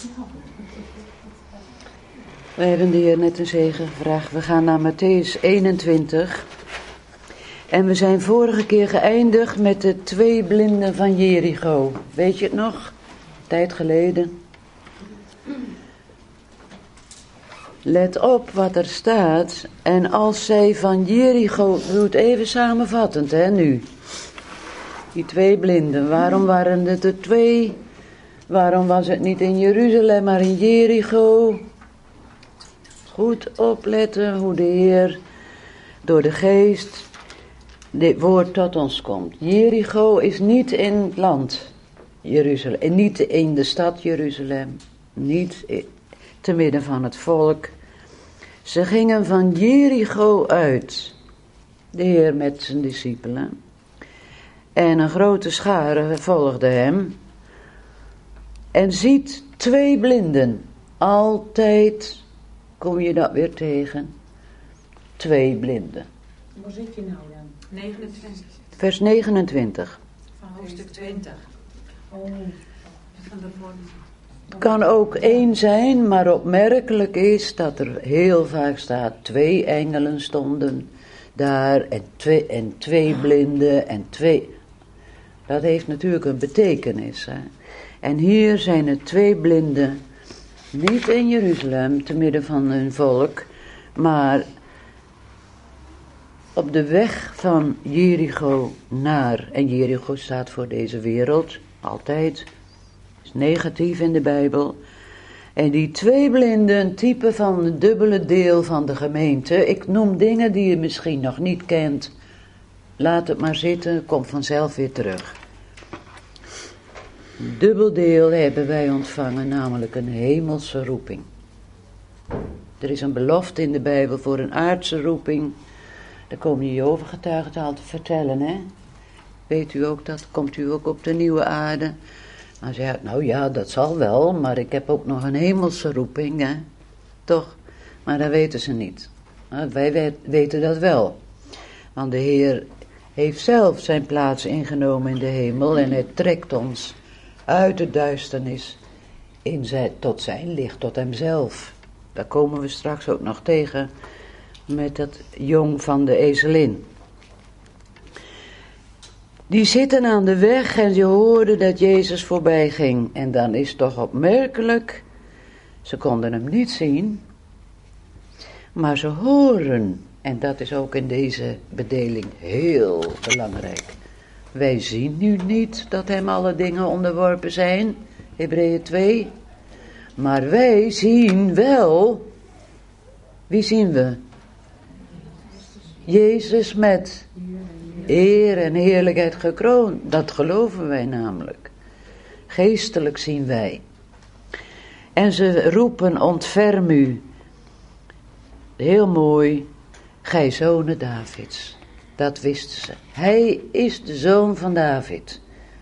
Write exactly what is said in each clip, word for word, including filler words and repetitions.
We hebben de Heer net een zegen gevraagd. We gaan naar Mattheüs eenentwintig. En we zijn vorige keer geëindigd met de twee blinden van Jericho. Weet je het nog? Tijd geleden. Let op wat er staat. En als zij van Jericho... Doe het even samenvattend, hè, nu. Die twee blinden. Waarom waren het er twee? Waarom was het niet in Jeruzalem, maar in Jericho? Goed opletten hoe de Heer door de geest dit woord tot ons komt. Jericho is niet in het land Jeruzalem, en niet in de stad Jeruzalem, niet te midden van het volk. Ze gingen van Jericho uit, de Heer met zijn discipelen. En een grote schare volgde hem. En ziet twee blinden. Altijd kom je dat weer tegen. Twee blinden. Waar zit je nou dan? negenentwintig. Vers negenentwintig. Van hoofdstuk twintig. Oh. Van de vorm. Het kan ook één zijn, maar opmerkelijk is dat er heel vaak staat... twee engelen stonden daar en twee, en twee blinden en twee... Dat heeft natuurlijk een betekenis. Hè? En hier zijn er twee blinden, niet in Jeruzalem, te midden van hun volk, maar op de weg van Jericho naar, en Jericho staat voor deze wereld, altijd, is negatief in de Bijbel. En die twee blinden, een type van een dubbele deel van de gemeente. Ik noem dingen die je misschien nog niet kent. Laat het maar zitten, komt vanzelf weer terug. Een dubbel deel hebben wij ontvangen, namelijk een hemelse roeping. Er is een belofte in de Bijbel voor een aardse roeping. Daar komen de Jehovah-getuigen al te vertellen, hè. Weet u ook dat? Komt u ook op de nieuwe aarde? Maar ze zegt, nou ja, dat zal wel, maar ik heb ook nog een hemelse roeping, hè. Toch? Maar dat weten ze niet. Maar wij weten dat wel. Want de Heer heeft zelf zijn plaats ingenomen in de hemel en hij trekt ons uit de duisternis in zijn, tot zijn licht, tot hemzelf. Daar komen we straks ook nog tegen met dat jong van de ezelin. Die zitten aan de weg en ze hoorden dat Jezus voorbij ging. En dan is het toch opmerkelijk, ze konden hem niet zien, maar ze horen. En dat is ook in deze bedeling heel belangrijk. Wij zien nu niet dat hem alle dingen onderworpen zijn, Hebreeën twee. Maar wij zien wel, wie zien we? Jezus met eer en heerlijkheid gekroond. Dat geloven wij namelijk. Geestelijk zien wij. En ze roepen, ontferm u. Heel mooi, gij zonen Davids. Dat wisten ze. Hij is de zoon van David.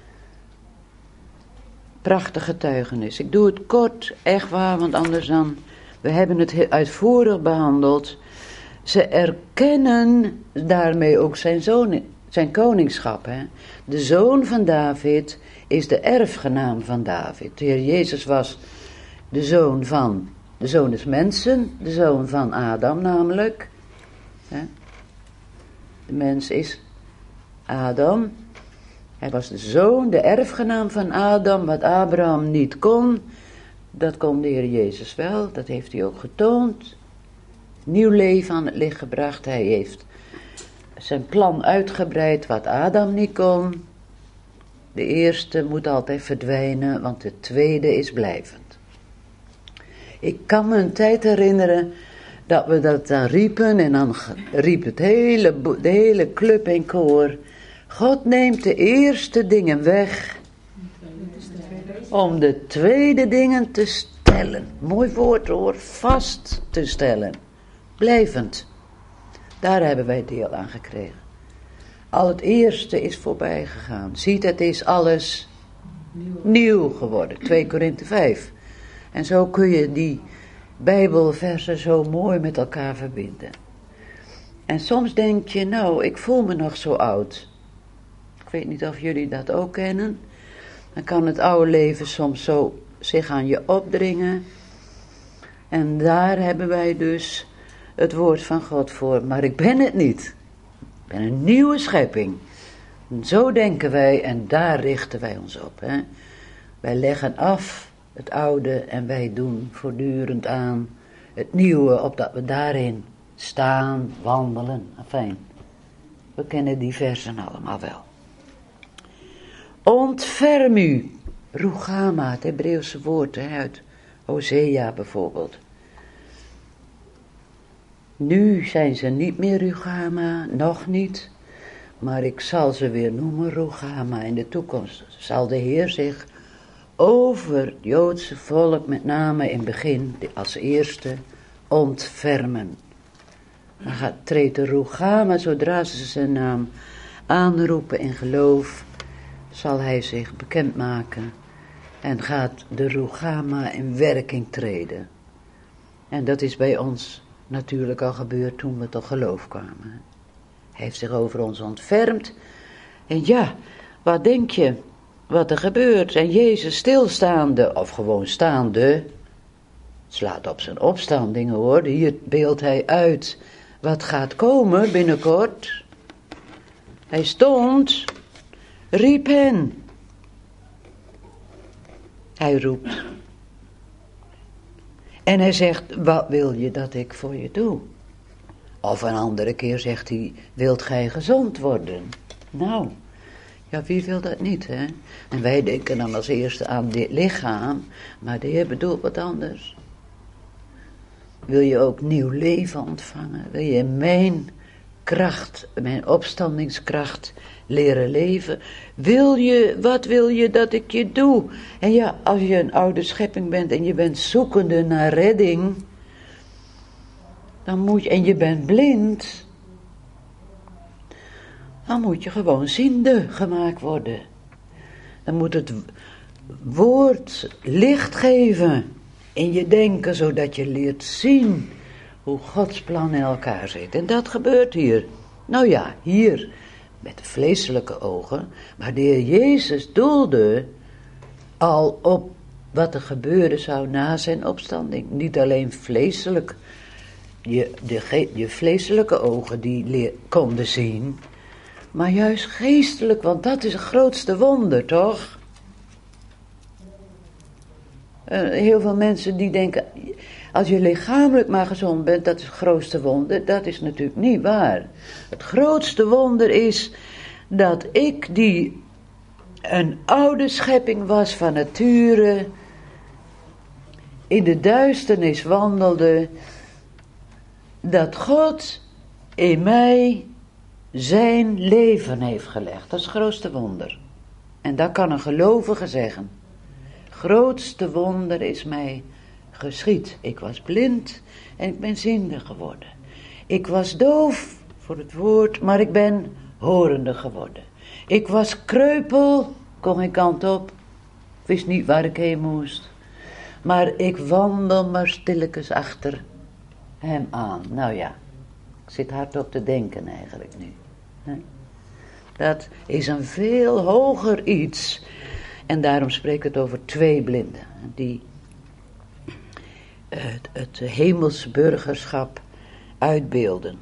Prachtige getuigenis. Ik doe het kort, echt waar, want anders dan... We hebben het uitvoerig behandeld. Ze erkennen daarmee ook zijn, zoon, zijn koningschap. Hè? De zoon van David is de erfgenaam van David. De Heer Jezus was de zoon van... De zoon des mensen, de zoon van Adam namelijk. Hè? De mens is Adam. Hij was de zoon, de erfgenaam van Adam, wat Abraham niet kon. Dat kon de Heer Jezus wel, dat heeft hij ook getoond. Nieuw leven aan het licht gebracht. Hij heeft zijn plan uitgebreid wat Adam niet kon. De eerste moet altijd verdwijnen, want de tweede is blijvend. Ik kan me een tijd herinneren dat we dat dan riepen en dan riep het hele, de hele club in koor. God neemt de eerste dingen weg om de tweede dingen te stellen. Mooi woord hoor, vast te stellen. Blijvend. Daar hebben wij deel aan gekregen. Al het eerste is voorbij gegaan. Ziet, het is alles nieuw geworden. twee Korinthe vijf. En zo kun je die Bijbelversen zo mooi met elkaar verbinden. En soms denk je, nou, ik voel me nog zo oud. Ik weet niet of jullie dat ook kennen. Dan kan het oude leven soms zo zich aan je opdringen. En daar hebben wij dus het woord van God voor. Maar ik ben het niet. Ik ben een nieuwe schepping. En zo denken wij en daar richten wij ons op. Hè. Wij leggen af het oude en wij doen voortdurend aan het nieuwe, opdat we daarin staan, wandelen. Fijn. We kennen die versen allemaal wel. Ontferm u. Rugama, het Hebreeuwse woord hè, uit Hosea bijvoorbeeld. Nu zijn ze niet meer Rugama, nog niet. Maar ik zal ze weer noemen Rugama. In de toekomst zal de Heer zich over het Joodse volk, met name in het begin, als eerste, ontfermen. Dan gaat, treedt de Rugama, zodra ze zijn naam aanroepen in geloof, zal hij zich bekendmaken. En gaat de Rugama in werking treden. En dat is bij ons natuurlijk al gebeurd toen we tot geloof kwamen. Hij heeft zich over ons ontfermd. En ja, wat denk je, wat er gebeurt? En Jezus stilstaande, of gewoon staande, slaat op zijn opstandingen hoor. Hier beeldt hij uit wat gaat komen binnenkort. Hij stond, riep hen. Hij roept. En hij zegt, wat wil je dat ik voor je doe? Of een andere keer zegt hij, wilt gij gezond worden? Nou, ja wie wil dat niet hè? En wij denken dan als eerste aan dit lichaam, maar de Heer bedoelt wat anders. Wil je ook nieuw leven ontvangen? Wil je mijn kracht, mijn opstandingskracht leren leven? Wil je, wat wil je dat ik je doe? En ja, als je een oude schepping bent en je bent zoekende naar redding, dan moet je, en je bent blind, dan moet je gewoon ziende gemaakt worden. Dan moet het woord licht geven in je denken, zodat je leert zien hoe Gods plan in elkaar zit. En dat gebeurt hier. Nou ja, hier met de vleeselijke ogen, maar de Heer Jezus doelde al op wat er gebeuren zou na zijn opstanding. Niet alleen vleeselijk, je, de, je vleeselijke ogen die leer, konden zien, maar juist geestelijk, want dat is het grootste wonder, toch? Uh, heel veel mensen die denken, als je lichamelijk maar gezond bent, dat is het grootste wonder. Dat is natuurlijk niet waar. Het grootste wonder is dat ik, die een oude schepping was van nature, in de duisternis wandelde, dat God in mij zijn leven heeft gelegd. Dat is het grootste wonder. En dat kan een gelovige zeggen. Grootste wonder is mij geschied. Ik was blind en ik ben ziende geworden. Ik was doof voor het woord, maar ik ben horende geworden. Ik was kreupel, kon geen kant op. Ik wist niet waar ik heen moest. Maar ik wandel maar stilletjes achter hem aan. Nou ja, ik zit hardop te denken eigenlijk nu. Dat is een veel hoger iets. En daarom spreek ik het over twee blinden. Die het, het hemelse burgerschap uitbeelden.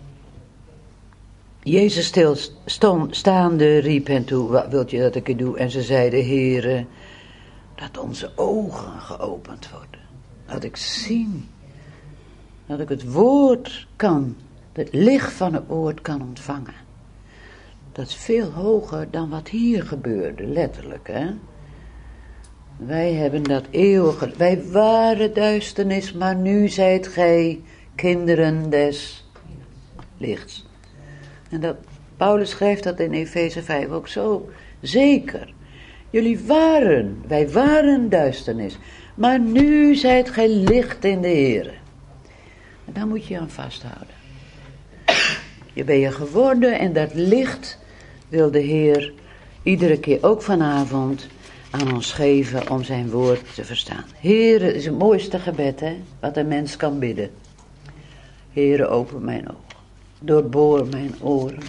Jezus stil stond, staande riep hen toe, wat wilt je dat ik het doe? En ze zeiden, Heere, dat onze ogen geopend worden. Dat ik zie, dat ik het woord kan, het licht van het woord kan ontvangen. Dat is veel hoger dan wat hier gebeurde, letterlijk, hè. Wij hebben dat eeuwige, wij waren duisternis, maar nu zijt gij kinderen des lichts. En dat, Paulus schrijft dat in Efeze vijf ook zo zeker. Jullie waren, wij waren duisternis, maar nu zijt gij licht in de Heere. En daar moet je aan vasthouden. Je ben je geworden en dat licht wil de Heer iedere keer ook vanavond aan ons geven om zijn woord te verstaan. Heere is het mooiste gebed, hè, wat een mens kan bidden. Heere, open mijn ogen, doorboor mijn oren.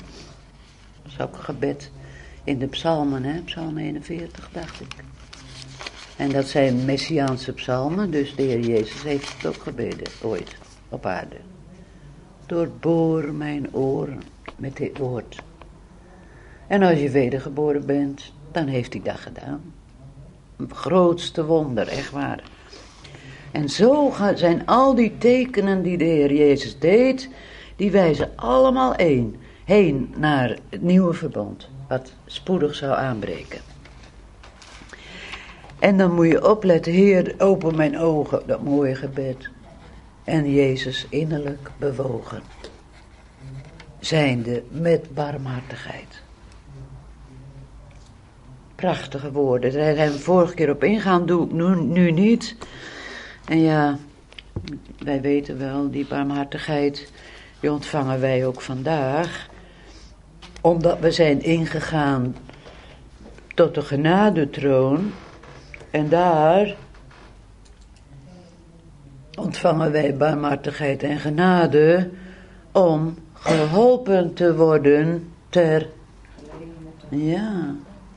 Dat is ook een gebed in de psalmen, hè, psalm eenenveertig, dacht ik. En dat zijn Messiaanse psalmen, dus de Heer Jezus heeft het ook gebeden, ooit, op aarde. Doorboor mijn oren met dit woord. En als je wedergeboren bent, dan heeft hij dat gedaan. Het grootste wonder, echt waar. En zo zijn al die tekenen die de Heer Jezus deed, die wijzen allemaal één, heen naar het nieuwe verbond, wat spoedig zou aanbreken. En dan moet je opletten, Heer, open mijn ogen, dat mooie gebed. En Jezus innerlijk bewogen, zijnde met barmhartigheid. Prachtige woorden, daar zijn we vorige keer op ingaan, doe ik nu, nu niet. En ja, wij weten wel, die barmhartigheid, die ontvangen wij ook vandaag. Omdat we zijn ingegaan tot de genadetroon. En daar ontvangen wij barmhartigheid en genade om geholpen te worden ter... Ja.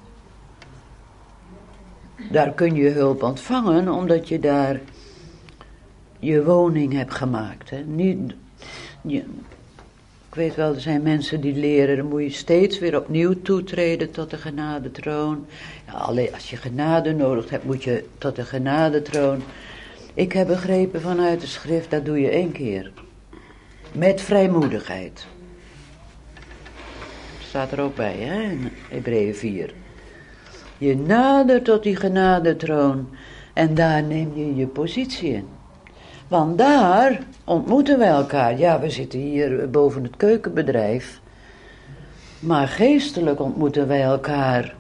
Daar kun je hulp ontvangen omdat je daar je woning hebt gemaakt. Hè. Niet, je, ik weet wel, er zijn mensen die leren, dan moet je steeds weer opnieuw toetreden tot de genadetroon. Ja, alleen als je genade nodig hebt, moet je tot de genadetroon. Ik heb begrepen vanuit de schrift, dat doe je één keer. Met vrijmoedigheid. Dat staat er ook bij, hè, in Hebreeën vier. Je nadert tot die genadetroon en daar neem je je positie in. Want daar ontmoeten wij elkaar. Ja, we zitten hier boven het keukenbedrijf. Maar geestelijk ontmoeten wij elkaar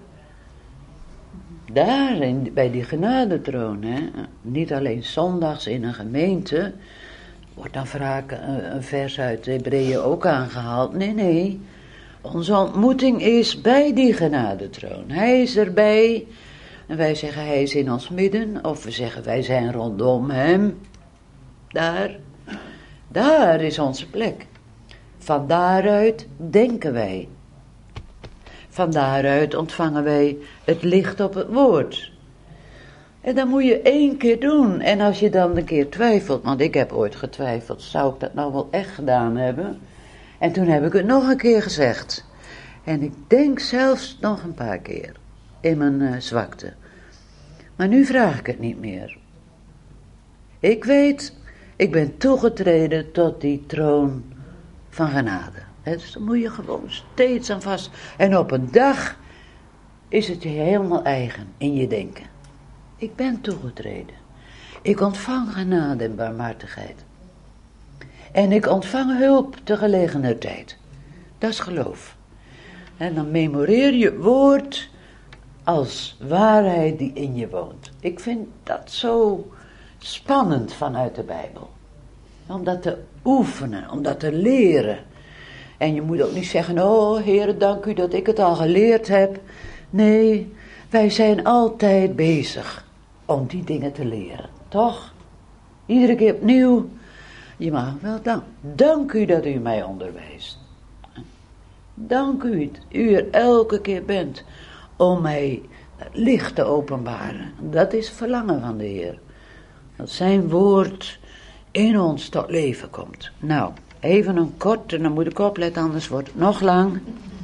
daar in, bij die genadetroon. Hè? Niet alleen zondags in een gemeente. Wordt dan vaak een, een vers uit Hebreeën ook aangehaald. Nee, nee. Onze ontmoeting is bij die genadetroon. Hij is erbij. En wij zeggen hij is in ons midden. Of we zeggen wij zijn rondom hem. Daar. Daar is onze plek. Van daaruit denken wij. Van daaruit ontvangen wij het licht op het woord. En dat moet je één keer doen. En als je dan een keer twijfelt. Want ik heb ooit getwijfeld. Zou ik dat nou wel echt gedaan hebben? En toen heb ik het nog een keer gezegd. En ik denk zelfs nog een paar keer. In mijn uh, zwakte. Maar nu vraag ik het niet meer. Ik weet, ik ben toegetreden tot die troon van genade. Dus daar moet je gewoon steeds aan vast. En op een dag is het je helemaal eigen in je denken. Ik ben toegetreden. Ik ontvang genade en barmhartigheid. En ik ontvang hulp te gelegener tijd. Dat is geloof. En dan memoreer je het woord als waarheid die in je woont. Ik vind dat zo spannend vanuit de Bijbel. Om dat te oefenen, om dat te leren. En je moet ook niet zeggen, oh Heere, dank u dat ik het al geleerd heb. Nee, wij zijn altijd bezig om die dingen te leren. Toch? Iedere keer opnieuw. Je mag wel dank. Dank u dat u mij onderwijst. Dank u dat u er elke keer bent om mij het licht te openbaren. Dat is het verlangen van de Heer. Dat zijn woord in ons tot leven komt. Nou, even een kort, en dan moet ik opletten, anders wordt het nog lang.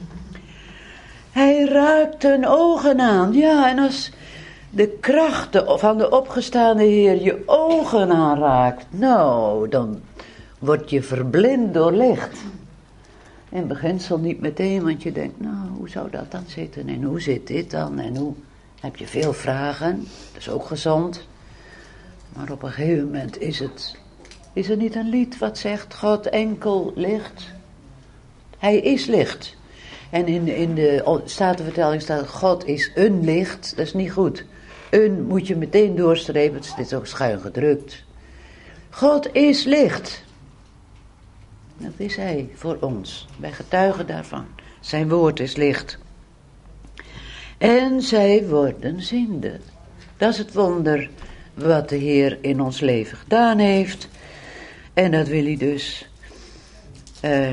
Hij raakt hun ogen aan. Ja, en als de krachten van de opgestaande Heer je ogen aanraakt, nou, dan word je verblind door licht. In beginsel niet meteen, want je denkt, nou, hoe zou dat dan zitten? En hoe zit dit dan? En hoe? Heb je veel vragen, dat is ook gezond. Maar op een gegeven moment is het, is er niet een lied wat zegt, God enkel licht? Hij is licht. En in, in de Statenvertaling staat, God is een licht, dat is niet goed. Een moet je meteen doorstrepen, het is ook schuin gedrukt. God is licht. Dat is hij voor ons. Wij getuigen daarvan. Zijn woord is licht. En zij worden ziende. Dat is het wonder wat de Heer in ons leven gedaan heeft. En dat wil hij dus uh,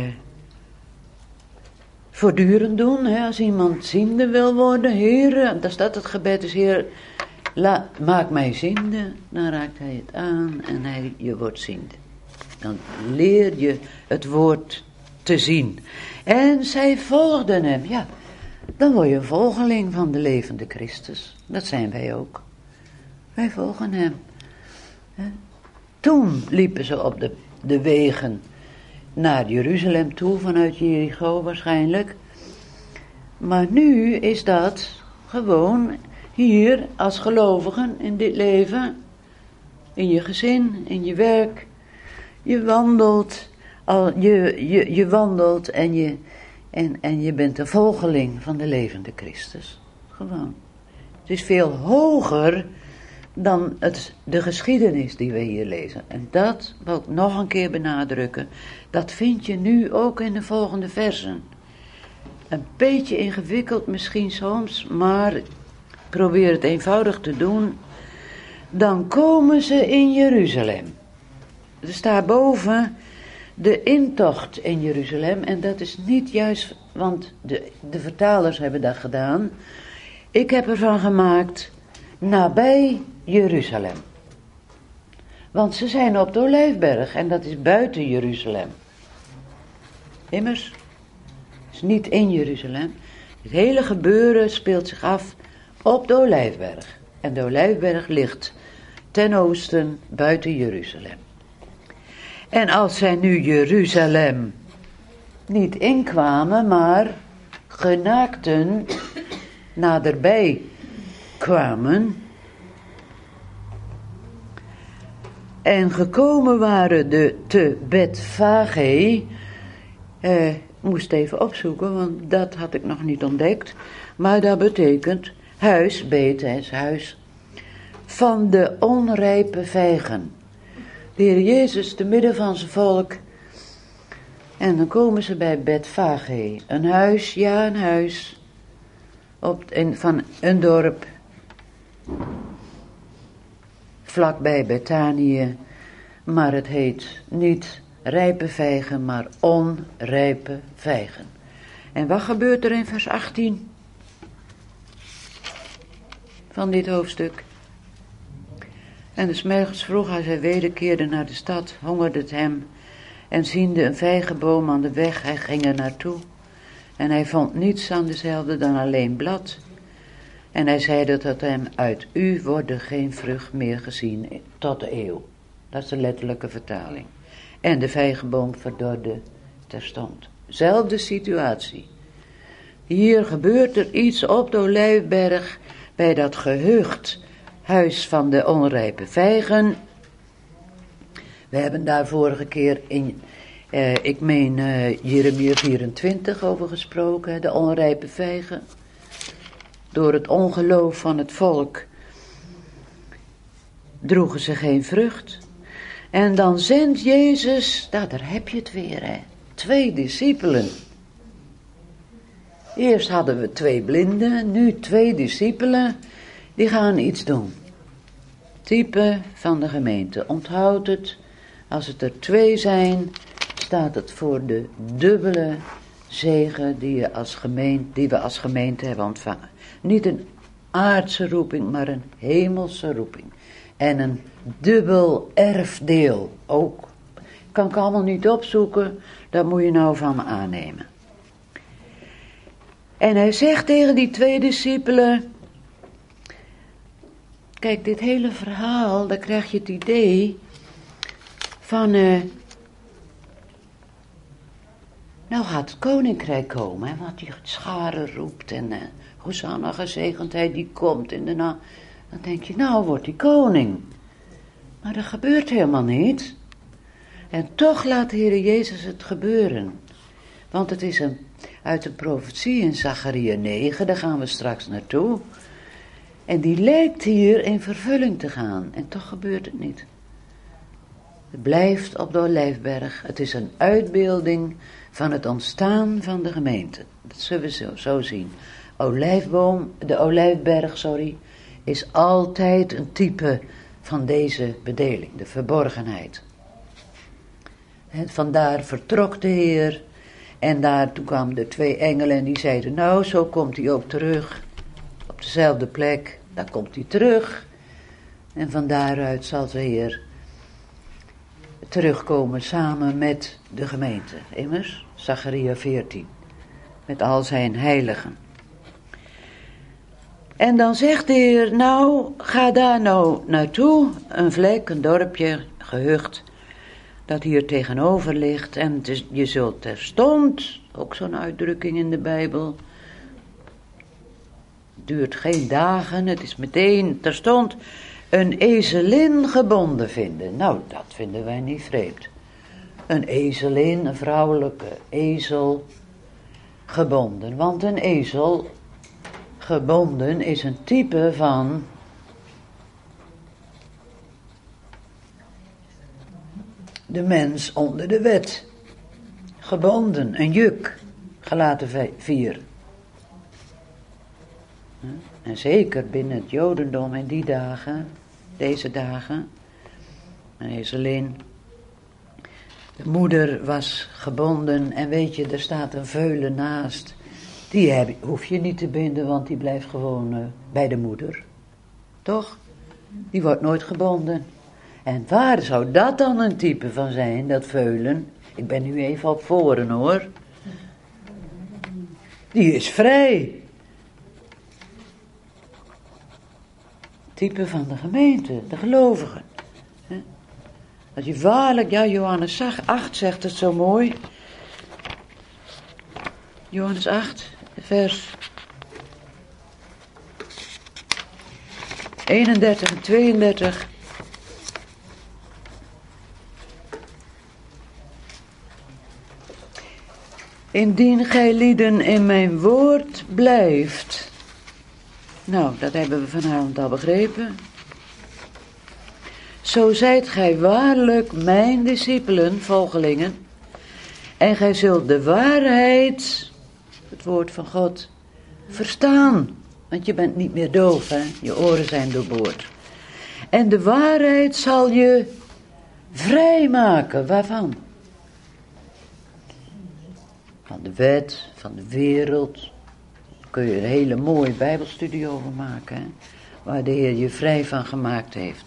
voortdurend doen. Hè? Als iemand ziende wil worden, Heer, daar staat het gebed is, Heer, La, maak mij ziende, dan raakt hij het aan en hij, je wordt ziende. Dan leer je het woord te zien. En zij volgden hem, ja. Dan word je een volgeling van de levende Christus. Dat zijn wij ook. Wij volgen hem. Toen liepen ze op de, de wegen naar Jeruzalem toe, vanuit Jericho waarschijnlijk. Maar nu is dat gewoon hier als gelovigen in dit leven, in je gezin, in je werk. Je wandelt, al, je, je, je wandelt en je, en, en je bent een volgeling van de levende Christus. Gewoon. Het is veel hoger dan het, de geschiedenis die we hier lezen. En dat wil ik nog een keer benadrukken. Dat vind je nu ook in de volgende versen. Een beetje ingewikkeld misschien soms, maar ik probeer het eenvoudig te doen. Dan komen ze in Jeruzalem. Er staat boven de intocht in Jeruzalem. En dat is niet juist, want de, de vertalers hebben dat gedaan. Ik heb ervan gemaakt, nabij Jeruzalem. Want ze zijn op de Olijfberg en dat is buiten Jeruzalem. Immers, het is niet in Jeruzalem. Het hele gebeuren speelt zich af op de Olijfberg. En de Olijfberg ligt ten oosten buiten Jeruzalem. En als zij nu Jeruzalem niet inkwamen, maar genaakten naderbij kwamen en gekomen waren de te Betfage, eh, moest even opzoeken, want dat had ik nog niet ontdekt, maar dat betekent huis, Bethes, huis van de onrijpe vijgen. De Heer Jezus te midden van zijn volk. En dan komen ze bij Betfage. Een huis, ja een huis. Op, in, van een dorp. Vlakbij Betanië. Maar het heet niet rijpe vijgen, maar onrijpe vijgen. En wat gebeurt er in vers achttien? Van dit hoofdstuk. En des morgens vroeg hij zij wederkeerde naar de stad, hongerde het hem, en ziende een vijgenboom aan de weg, hij ging er naartoe. En hij vond niets aan dezelfde dan alleen blad. En hij zeide tot hem, uit u wordt geen vrucht meer gezien tot de eeuw. Dat is de letterlijke vertaling. En de vijgenboom verdorde terstond. Zelfde situatie. Hier gebeurt er iets op de Olijfberg, bij dat gehucht huis van de onrijpe vijgen. We hebben daar vorige keer in, eh, ik meen uh, Jeremia vierentwintig over gesproken, de onrijpe vijgen. Door het ongeloof van het volk droegen ze geen vrucht. En dan zendt Jezus, nou daar heb je het weer hè, twee discipelen. Eerst hadden we twee blinden, nu twee discipelen. Die gaan iets doen. Type van de gemeente. Onthoud het. Als het er twee zijn, staat het voor de dubbele zegen die, je als gemeente, die we als gemeente hebben ontvangen. Niet een aardse roeping, maar een hemelse roeping. En een dubbel erfdeel ook. Kan ik allemaal niet opzoeken, dat moet je nou van me aannemen. En hij zegt tegen die twee discipelen. Kijk, dit hele verhaal, daar krijg je het idee van, uh, nou gaat het koninkrijk komen, hè, wat die scharen roept en uh, Hosanna gezegendheid die komt in de na. Dan denk je, nou wordt die koning. Maar dat gebeurt helemaal niet. En toch laat de Heer Jezus het gebeuren. Want het is een, uit een profetie in Zacharia negen, daar gaan we straks naartoe. En die lijkt hier in vervulling te gaan. En toch gebeurt het niet. Het blijft op de Olijfberg. Het is een uitbeelding van het ontstaan van de gemeente. Dat zullen we zo, zo zien. Olijfboom, de Olijfberg, sorry, is altijd een type van deze bedeling. De verborgenheid. En vandaar vertrok de Heer. En daar toen kwamen de twee engelen en die zeiden, nou zo komt hij ook terug. Op dezelfde plek. dan komt hij terug. En van daaruit zal de Heer terugkomen samen met de gemeente. Immers, Zacharia veertien. Met al zijn heiligen. En dan zegt de Heer, nou, ga daar nou naartoe. Een vlek, een dorpje, gehucht, dat hier tegenover ligt. En het is, je zult terstond, ook zo'n uitdrukking in de Bijbel. Het duurt geen dagen, het is meteen terstond een ezelin gebonden vinden. Nou, dat vinden wij niet vreemd. Een ezelin, een vrouwelijke ezel, gebonden. Want een ezel gebonden is een type van de mens onder de wet. Gebonden, een juk, Galaten vier. En zeker binnen het Jodendom in die dagen, deze dagen, een ezelin. De moeder was gebonden en weet je, er staat een veulen naast. Die heb, hoef je niet te binden, want die blijft gewoon uh, bij de moeder. Toch? Die wordt nooit gebonden. En waar zou dat dan een type van zijn, dat veulen? Ik ben nu even op voren hoor. Die is vrij. Type van de gemeente, de gelovigen. Dat je waarlijk, ja, Johannes acht zegt het zo mooi. Johannes acht, vers eenendertig en tweeëndertig. Indien gij lieden in mijn woord blijft. Nou, dat hebben we vanavond al begrepen. Zo zijt gij waarlijk mijn discipelen, volgelingen. En gij zult de waarheid, het woord van God, verstaan. Want je bent niet meer doof, hè? Je oren zijn doorboord. En de waarheid zal je vrijmaken. Waarvan? Van de wet, van de wereld. Daar kun je een hele mooie bijbelstudie over maken, hè? Waar de Heer je vrij van gemaakt heeft.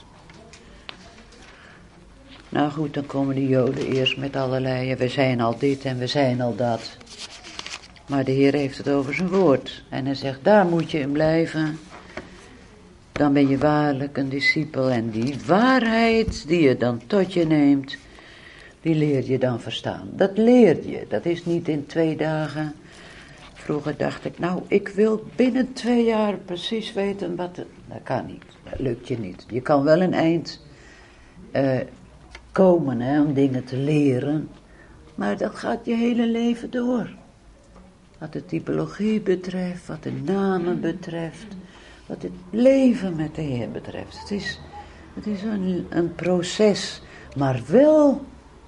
Nou goed, dan komen de Joden eerst met allerlei, we zijn al dit en we zijn al dat. Maar de Heer heeft het over zijn woord. En hij zegt, daar moet je in blijven. Dan ben je waarlijk een discipel. En die waarheid die je dan tot je neemt, die leer je dan verstaan. Dat leer je, dat is niet in twee dagen. Vroeger dacht ik, nou, ik wil binnen twee jaar precies weten wat het... Dat kan niet, dat lukt je niet. Je kan wel een eind uh, komen, hè, om dingen te leren. Maar dat gaat je hele leven door. Wat de typologie betreft, wat de namen betreft, wat het leven met de Heer betreft. Het is, het is een, een proces, maar wel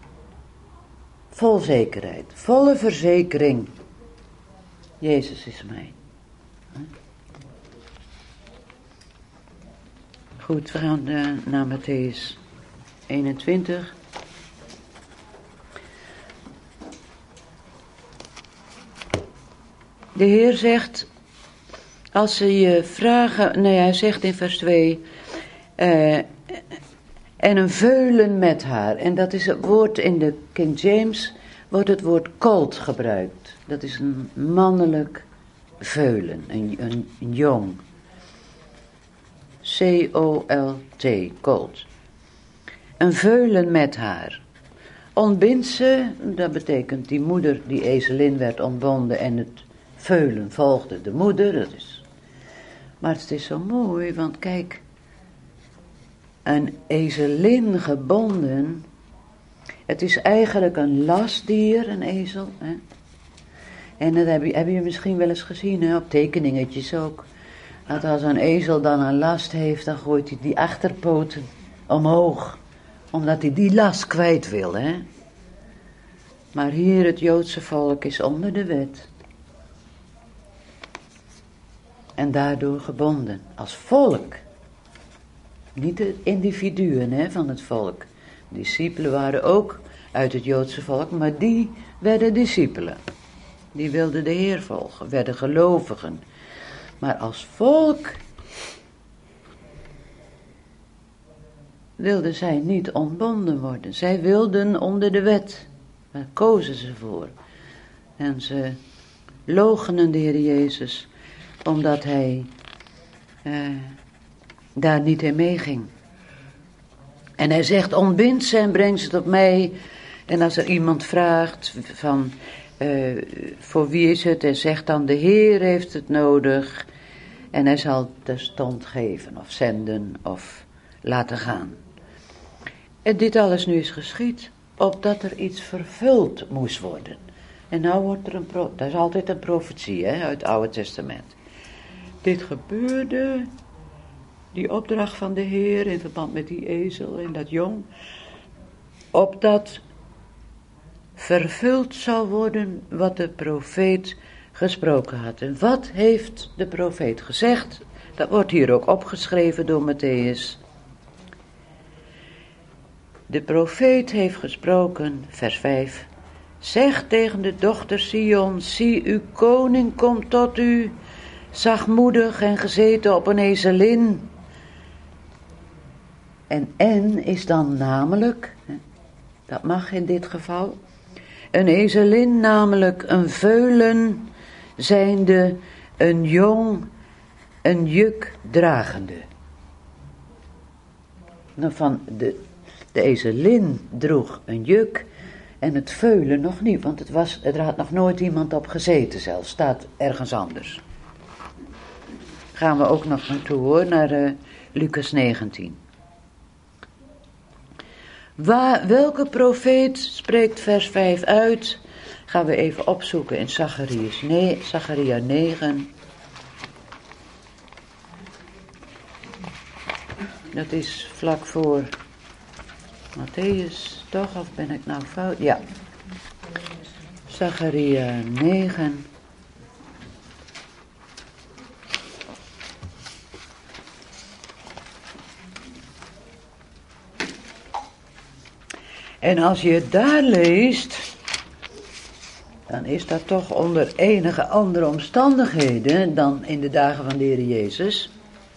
vol zekerheid, volle verzekering. Jezus is mij. Goed, we gaan uh, naar Mattheüs eenentwintig. De Heer zegt, als ze je vragen, nee, hij zegt in vers twee, uh, en een veulen met haar. En dat is het woord in de King James, wordt het woord colt gebruikt. Dat is een mannelijk veulen, een, een, een jong. C O L T, colt. Een veulen met haar. Ontbindt ze, dat betekent die moeder, die ezelin werd ontbonden en het veulen volgde de moeder. Dat is. Maar het is zo mooi, want kijk, een ezelin gebonden, het is eigenlijk een lastdier, een ezel. Hè? En dat heb je, heb je misschien wel eens gezien, hè? Op tekeningetjes ook. Dat als een ezel dan een last heeft, dan gooit hij die achterpoten omhoog. Omdat hij die last kwijt wil, hè. Maar hier, het Joodse volk is onder de wet. En daardoor gebonden, als volk. Niet de individuen, hè, van het volk. Discipelen waren ook uit het Joodse volk, maar die werden discipelen. Die wilden de Heer volgen, werden gelovigen. Maar als volk wilden zij niet ontbonden worden. Zij wilden onder de wet. Daar kozen ze voor. En ze loochenen de Heer Jezus, omdat hij eh, daar niet in meeging. En hij zegt, ontbind ze en breng ze tot mij. En als er iemand vraagt van, uh, voor wie is het? En zegt dan, de Heer heeft het nodig. En hij zal terstond geven, of zenden, of laten gaan. En dit alles nu is geschied, opdat er iets vervuld moest worden. En nou wordt er een, pro- dat is altijd een profetie, hè, uit het Oude Testament. Dit gebeurde, die opdracht van de Heer in verband met die ezel en dat jong, opdat vervuld zal worden wat de profeet gesproken had. En wat heeft de profeet gezegd? Dat wordt hier ook opgeschreven door Matthäus. De profeet heeft gesproken, vers vijf. Zeg tegen de dochter Sion, zie uw koning komt tot u, zachtmoedig en gezeten op een ezelin. En en is dan namelijk, dat mag in dit geval, een ezelin namelijk een veulen, zijnde een jong, een juk dragende. Nou, van de, de ezelin droeg een juk en het veulen nog niet, want het was, er had nog nooit iemand op gezeten zelfs, staat ergens anders. Gaan we ook nog naartoe hoor, naar uh, Lucas negentien. Waar, welke profeet spreekt vers vijf uit? Gaan we even opzoeken in Zacharias, nee, Zacharia negen. Dat is vlak voor Matthäus, toch? Of ben ik nou fout? Ja. Zacharia negen. En als je het daar leest, dan is dat toch onder enige andere omstandigheden dan in de dagen van de Heer Jezus.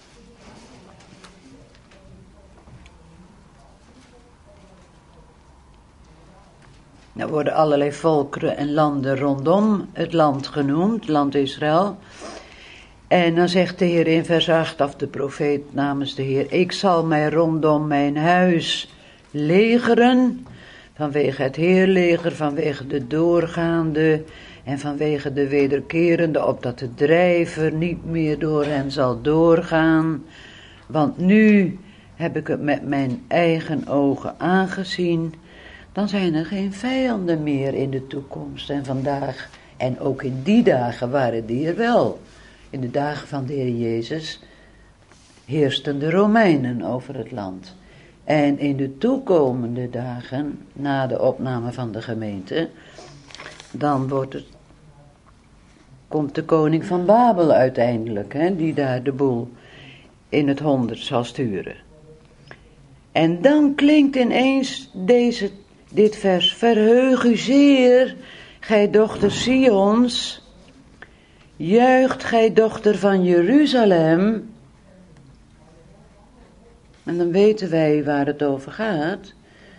Er worden allerlei volkeren en landen rondom het land genoemd, het land Israël. En dan zegt de Heer in vers acht, of de profeet namens de Heer, ik zal mij rondom mijn huis legeren, vanwege het heerleger, vanwege de doorgaande en vanwege de wederkerende, opdat de drijver niet meer door hen zal doorgaan. Want nu heb ik het met mijn eigen ogen aangezien. Dan zijn er geen vijanden meer in de toekomst. En vandaag, en ook in die dagen waren die er wel. In de dagen van de Heer Jezus heersten de Romeinen over het land. En in de toekomende dagen, na de opname van de gemeente, dan wordt het, komt de koning van Babel uiteindelijk, hè, die daar de boel in het honderd zal sturen. En dan klinkt ineens deze, dit vers, verheug u zeer, gij dochter Sions, juicht gij dochter van Jeruzalem. En dan weten wij waar het over gaat.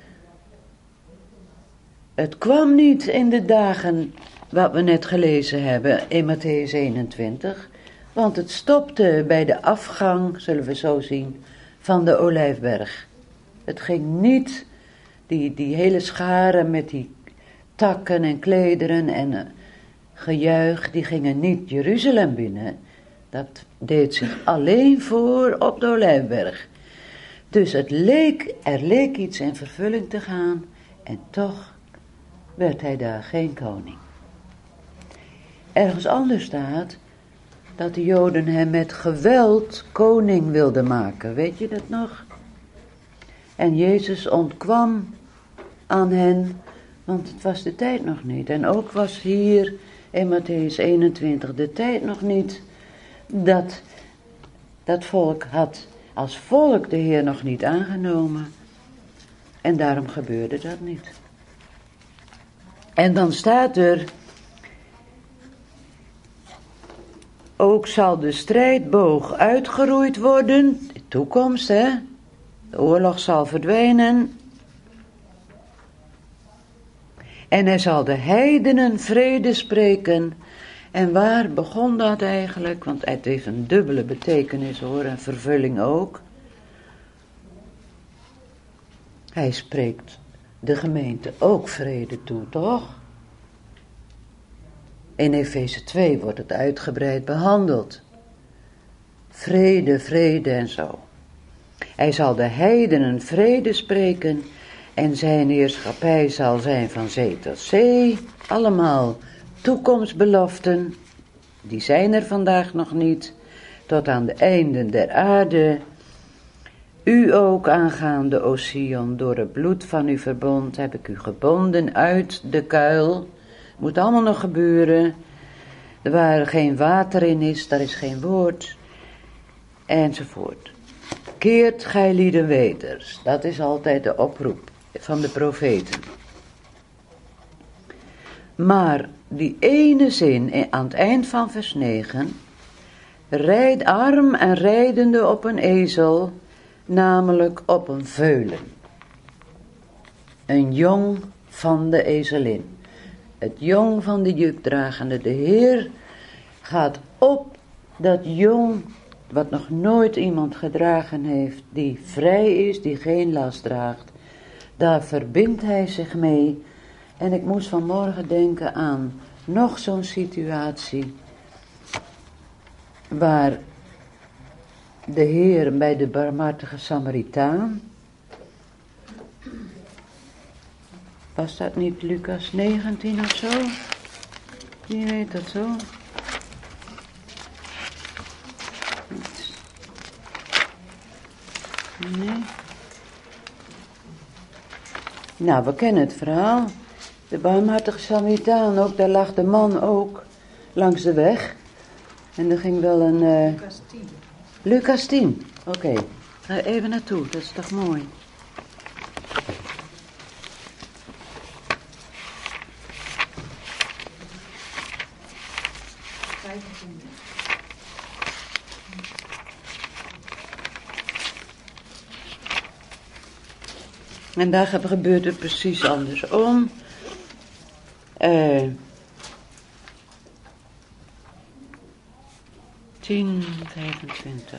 Het kwam niet in de dagen wat we net gelezen hebben in Matthäus eenentwintig. Want het stopte bij de afgang, zullen we zo zien, van de Olijfberg. Het ging niet, die, die hele scharen met die takken en klederen en uh, gejuich, die gingen niet Jeruzalem binnen. Dat deed zich alleen voor op de Olijfberg. Dus het leek, er leek iets in vervulling te gaan en toch werd hij daar geen koning. Ergens anders staat dat de Joden hem met geweld koning wilden maken, weet je dat nog? En Jezus ontkwam aan hen, want het was de tijd nog niet. En ook was hier in Matthäus eenentwintig de tijd nog niet dat dat volk had als volk de Heer nog niet aangenomen. En daarom gebeurde dat niet. En dan staat er, ook zal de strijdboog uitgeroeid worden, de toekomst hè, De oorlog zal verdwijnen. En hij zal de heidenen vrede spreken. En waar begon dat eigenlijk? Want het heeft een dubbele betekenis hoor, en vervulling ook. Hij spreekt de gemeente ook vrede toe, toch? In Efeze twee wordt het uitgebreid behandeld. Vrede, vrede en zo. Hij zal de heidenen vrede spreken en zijn heerschappij zal zijn van zee tot zee. Allemaal toekomstbeloften, die zijn er vandaag nog niet, tot aan de einden der aarde. U ook aangaande, o Sion, door het bloed van uw verbond heb ik u gebonden uit de kuil. Moet allemaal nog gebeuren. Er waar geen water in is, daar is geen woord. Enzovoort. Keert gij lieden weder. Dat is altijd de oproep van de profeten. Maar die ene zin aan het eind van vers negen. Rijd arm en rijdende op een ezel, namelijk op een veulen. Een jong van de ezelin. Het jong van de jukdragende. De Heer gaat op dat jong wat nog nooit iemand gedragen heeft, die vrij is, die geen last draagt. Daar verbindt hij zich mee. En ik moest vanmorgen denken aan nog zo'n situatie waar de Heer bij de barmhartige Samaritaan, was dat niet Lucas negentien of zo? Wie weet dat zo? Nee. Nou, we kennen het verhaal. De barmhartige Samaritaan ook, daar lag de man ook langs de weg. En er ging wel een... Uh... Lucas tien. Lucas tien, oké. Okay. Ga even naartoe, dat is toch mooi. vijfentwintig. En daar gebeurt het precies andersom. Uh, tien, vijfentwintig.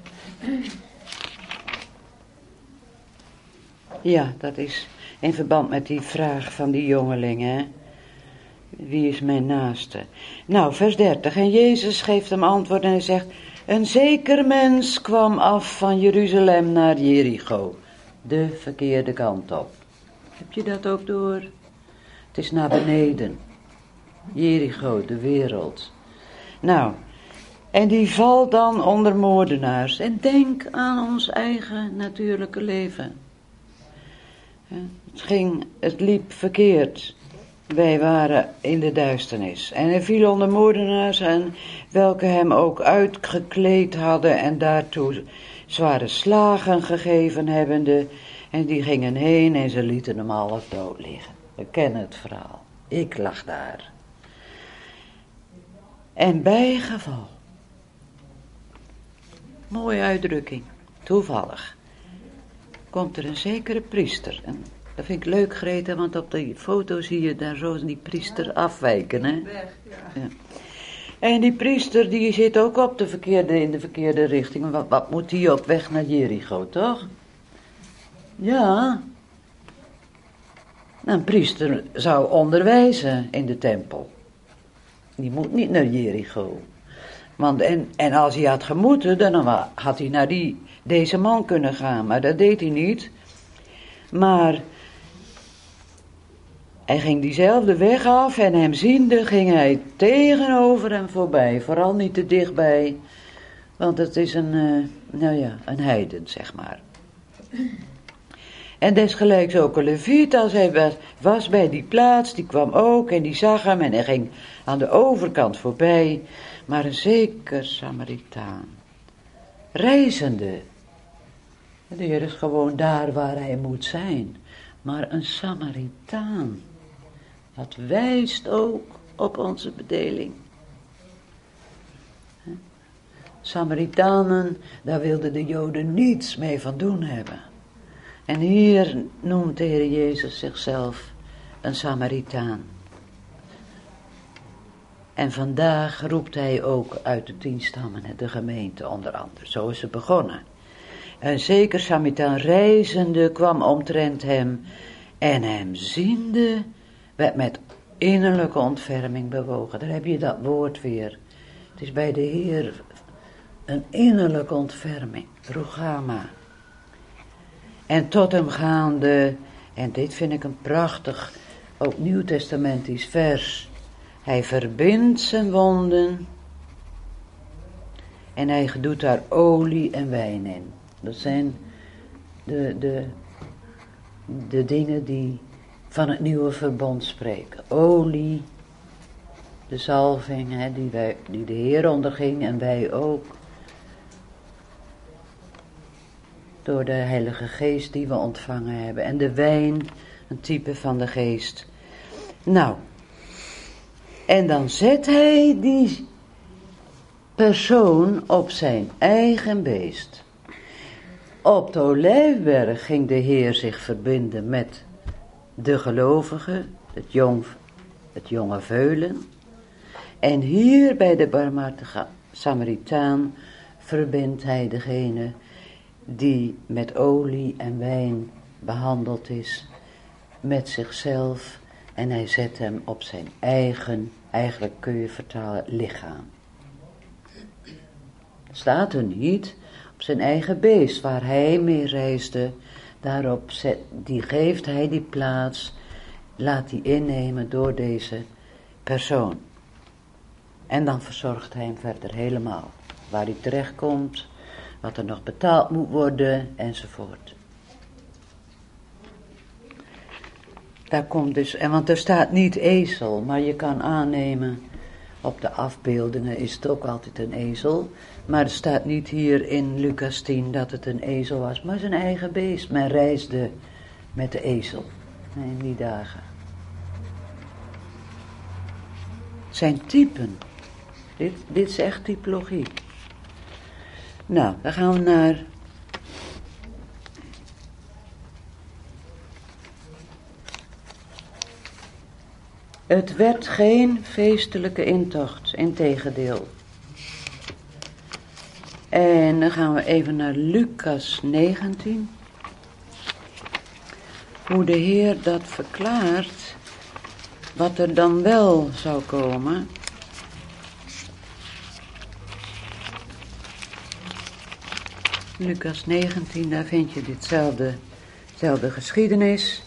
Ja, dat is in verband met die vraag van die jongeling, hè. Wie is mijn naaste? Nou, vers dertig. En Jezus geeft hem antwoord en hij zegt: een zeker mens kwam af van Jeruzalem naar Jericho. De verkeerde kant op. Heb je dat ook door? Het is naar beneden. Jericho, de wereld. Nou, en die valt dan onder moordenaars. En denk aan ons eigen natuurlijke leven. Het ging, het liep verkeerd. Wij waren in de duisternis. En hij viel onder moordenaars en welke hem ook uitgekleed hadden en daartoe zware slagen gegeven hebbende. En die gingen heen en ze lieten hem half dood liggen. We kennen het verhaal. Ik lag daar. En bij geval. Mooie uitdrukking. Toevallig. Komt er een zekere priester. En dat vind ik leuk, Greta, want op die foto zie je daar zo die priester afwijken, hè? Weg, ja. Ja. En die priester die zit ook op de verkeerde, in de verkeerde richting. Wat, wat moet die op weg naar Jericho, toch? Ja. Een priester zou onderwijzen in de tempel. Die moet niet naar Jericho. Want en, en als hij had gemoeten, dan had hij naar die, deze man kunnen gaan. Maar dat deed hij niet. Maar hij ging diezelfde weg af en hem ziende ging hij tegenover hem voorbij. Vooral niet te dichtbij. Want het is een, uh, nou ja, een heiden, zeg maar. En desgelijks ook een leviet, als hij was, was bij die plaats, die kwam ook en die zag hem en hij ging aan de overkant voorbij. Maar een zeker Samaritaan, reizende, de Heer is gewoon daar waar hij moet zijn, maar een Samaritaan, dat wijst ook op onze bedeling. Samaritanen, daar wilden de Joden niets mee van doen hebben. En hier noemt de Heer Jezus zichzelf een Samaritaan. En vandaag roept hij ook uit de tien stammen de gemeente onder andere. Zo is het begonnen. En zeker Samaritaan reizende kwam omtrent hem en hem ziende werd met innerlijke ontferming bewogen. Daar heb je dat woord weer. Het is bij de Heer een innerlijke ontferming. Rugama. En tot hem gaande, en dit vind ik een prachtig, ook nieuwtestamentisch vers. Hij verbindt zijn wonden en hij doet daar olie en wijn in. Dat zijn de, de, de dingen die van het nieuwe verbond spreken. Olie, de zalving hè, die, wij, die de Heer onderging en wij ook. Door de Heilige Geest die we ontvangen hebben. En de wijn, een type van de Geest. Nou, en dan zet hij die persoon op zijn eigen beest. Op de Olijfberg ging de Heer zich verbinden met de gelovigen, het, jong, het jonge veulen. En hier bij de barmhartige Samaritaan verbindt hij degene die met olie en wijn behandeld is, met zichzelf, en hij zet hem op zijn eigen, eigenlijk kun je vertalen, lichaam. Staat er niet, op zijn eigen beest, waar hij mee reisde, daarop zet, die geeft hij die plaats, laat die innemen door deze persoon. En dan verzorgt hij hem verder helemaal, waar hij terechtkomt, wat er nog betaald moet worden, enzovoort. Daar komt dus, en want er staat niet ezel, maar je kan aannemen, op de afbeeldingen is het ook altijd een ezel, maar er staat niet hier in Lucas tien dat het een ezel was, maar zijn eigen beest. Men reisde met de ezel in die dagen. Zijn typen, dit, dit is echt typologie. Nou, dan gaan we naar het werd geen feestelijke intocht, integendeel. En dan gaan we even naar Lucas negentien. Hoe de Heer dat verklaart, wat er dan wel zou komen. Lucas negentien, daar vind je ditzelfde, ditzelfde geschiedenis.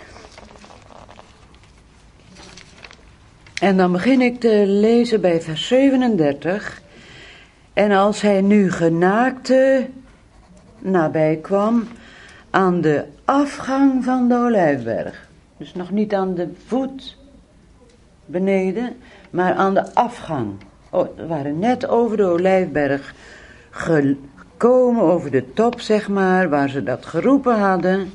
En dan begin ik te lezen bij vers zevenendertig. En als hij nu genaakte nabij kwam aan de afgang van de Olijfberg. Dus nog niet aan de voet beneden, maar aan de afgang. Oh, we waren net over de Olijfberg gekomen, over de top zeg maar, waar ze dat geroepen hadden.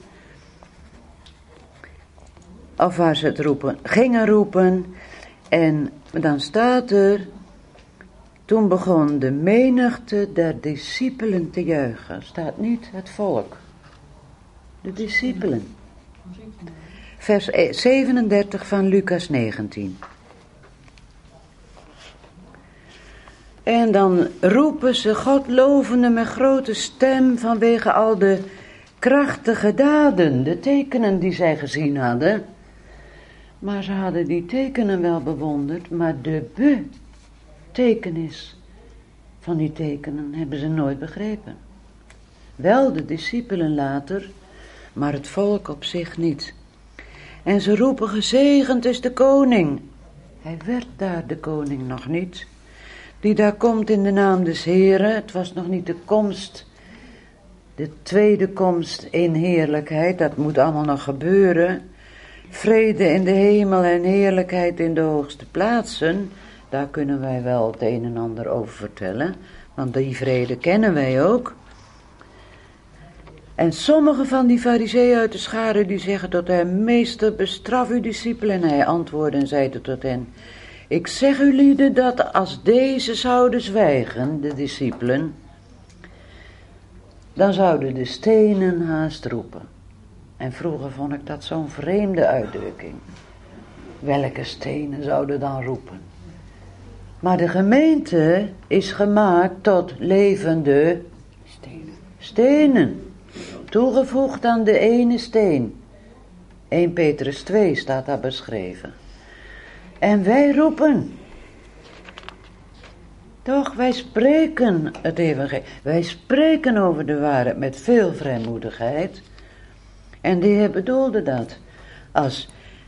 Of waar ze het roepen, gingen roepen. En dan staat er, toen begon de menigte der discipelen te juichen. Staat niet het volk. De discipelen. Vers zevenendertig van Lucas negentien. En dan roepen ze God lovende met grote stem vanwege al de krachtige daden, de tekenen die zij gezien hadden. Maar ze hadden die tekenen wel bewonderd, maar de betekenis van die tekenen hebben ze nooit begrepen. Wel de discipelen later, maar het volk op zich niet. En ze roepen, gezegend is de koning. Hij werd daar de koning nog niet. Die daar komt in de naam des Heren. Het was nog niet de komst, de tweede komst in heerlijkheid. Dat moet allemaal nog gebeuren. Vrede in de hemel en heerlijkheid in de hoogste plaatsen. Daar kunnen wij wel het een en ander over vertellen. Want die vrede kennen wij ook. En sommige van die farizeeën uit de schare die zeggen tot hem, meester, bestraf uw discipelen. En hij antwoordde en zeide tot hen, ik zeg u lieden dat als deze zouden zwijgen, de discipelen, dan zouden de stenen haast roepen. En vroeger vond ik dat zo'n vreemde uitdrukking. Welke stenen zouden dan roepen? Maar de gemeente is gemaakt tot levende Stenen. stenen. Toegevoegd aan de ene steen. Eerste Petrus twee staat daar beschreven. En wij roepen. Toch, wij spreken het evangelie. Wij spreken over de waarheid met veel vrijmoedigheid. En de Heer bedoelde dat. Als,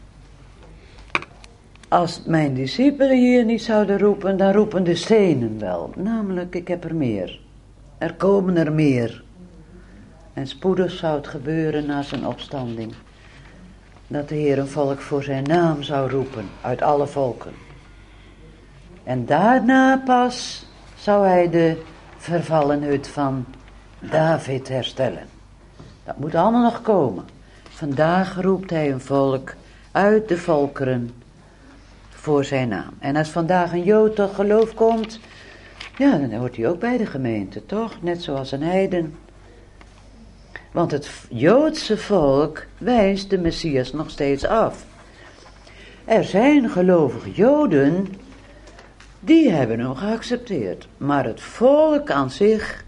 als mijn discipelen hier niet zouden roepen, dan roepen de stenen wel. Namelijk, ik heb er meer. Er komen er meer. En spoedig zou het gebeuren na zijn opstanding. Dat de Heer een volk voor zijn naam zou roepen, uit alle volken. En daarna pas zou hij de vervallen hut van David herstellen. Dat moet allemaal nog komen. Vandaag roept hij een volk uit de volkeren voor zijn naam. En als vandaag een Jood tot geloof komt, ja, dan hoort hij ook bij de gemeente, toch? Net zoals een heiden. Want het Joodse volk wijst de Messias nog steeds af. Er zijn gelovige Joden, die hebben hem geaccepteerd. Maar het volk aan zich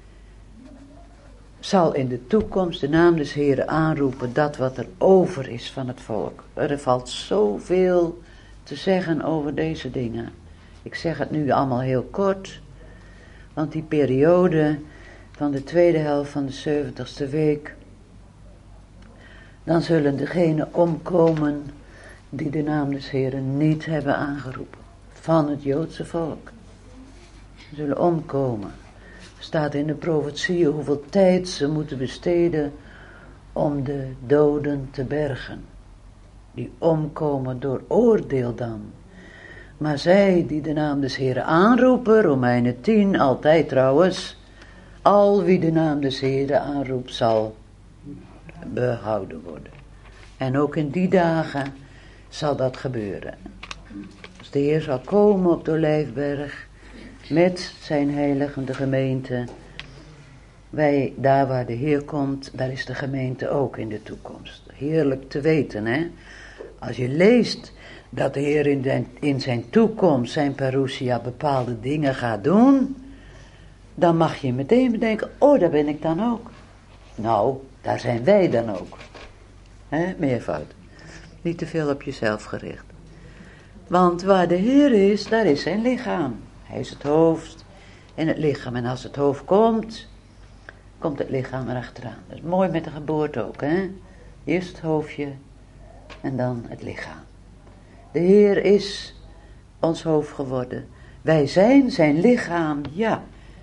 zal in de toekomst de naam des Heren aanroepen, dat wat er over is van het volk. Er valt zoveel te zeggen over deze dingen. Ik zeg het nu allemaal heel kort, want die periode van de tweede helft van de zeventigste week, dan zullen degenen omkomen die de naam des Heren niet hebben aangeroepen. Van het Joodse volk. Ze zullen omkomen. Er staat in de profetieën hoeveel tijd ze moeten besteden om de doden te bergen. Die omkomen door oordeel dan. Maar zij die de naam des Heren aanroepen, Romeinen tien, altijd trouwens, al wie de naam des Heren aanroept zal behouden worden. En ook in die dagen zal dat gebeuren. Als de Heer zal komen op de Olijfberg met zijn heiligende gemeente. Wij, daar waar de Heer komt, daar is de gemeente ook in de toekomst. Heerlijk te weten, hè. Als je leest dat de Heer in, de, in zijn toekomst, zijn parousia, bepaalde dingen gaat doen, dan mag je meteen bedenken, oh, daar ben ik dan ook. Nou, daar zijn wij dan ook. Hè, meervoud. Niet te veel op jezelf gericht. Want waar de Heer is, daar is zijn lichaam. Hij is het hoofd en het lichaam. En als het hoofd komt, komt het lichaam erachteraan. Dat is mooi met de geboorte ook, hè. Eerst het hoofdje en dan het lichaam. De Heer is ons hoofd geworden. Wij zijn zijn lichaam, ja.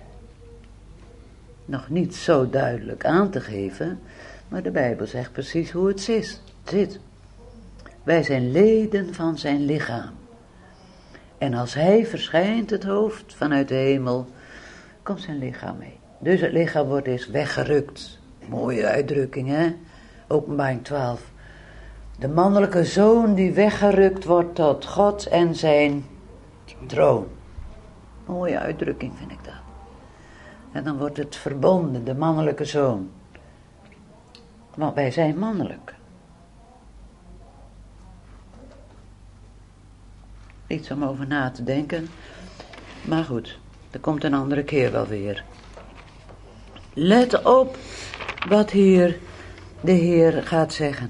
Nog niet zo duidelijk aan te geven, maar de Bijbel zegt precies hoe het is. zit. Wij zijn leden van zijn lichaam. En als hij verschijnt, het hoofd, vanuit de hemel, komt zijn lichaam mee. Dus het lichaam wordt eens weggerukt. Mooie uitdrukking, hè? Openbaring twaalf. De mannelijke zoon die weggerukt wordt tot God en zijn troon. Mooie uitdrukking vind ik dat. En dan wordt het verbonden, de mannelijke zoon. Want wij zijn mannelijk. Iets om over na te denken. Maar goed, dat komt een andere keer wel weer. Let op wat hier de Heer gaat zeggen.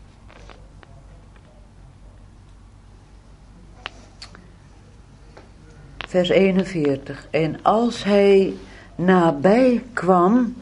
Vers eenenveertig. En als hij nabij kwam,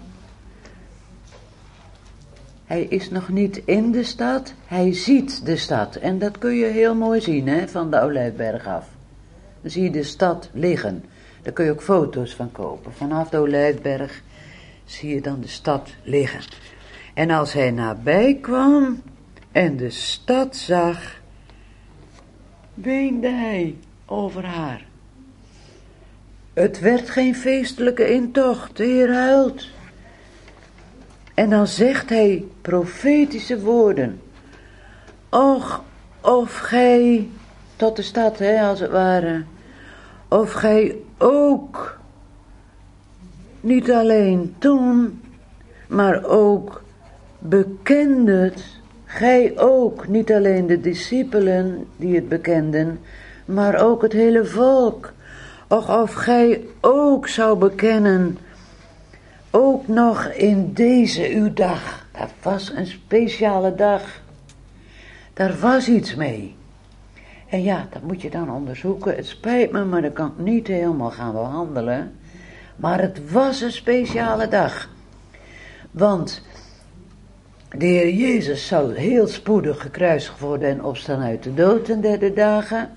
hij is nog niet in de stad, hij ziet de stad. En dat kun je heel mooi zien, hè, van de Olijfberg af. Dan zie je de stad liggen. Daar kun je ook foto's van kopen. Vanaf de Olijfberg zie je dan de stad liggen. En als hij nabij kwam en de stad zag, weende hij over haar. Het werd geen feestelijke intocht, de Heer huilt. En dan zegt hij profetische woorden. Och, of gij, tot de stad, hè, als het ware, of gij ook, niet alleen toen, maar ook bekendet, gij ook, niet alleen de discipelen die het bekenden, maar ook het hele volk. Och, of gij ook zou bekennen, ook nog in deze uw dag. Dat was een speciale dag. Daar was iets mee. En ja, dat moet je dan onderzoeken. Het spijt me, maar dat kan ik niet helemaal gaan behandelen. Maar het was een speciale dag. Want de Heer Jezus zou heel spoedig gekruisigd worden en opstaan uit de dood ten derde dagen.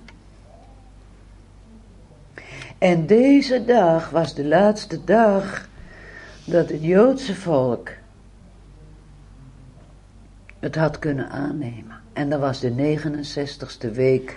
En deze dag was de laatste dag dat het Joodse volk het had kunnen aannemen. En dat was de negenenzestigste week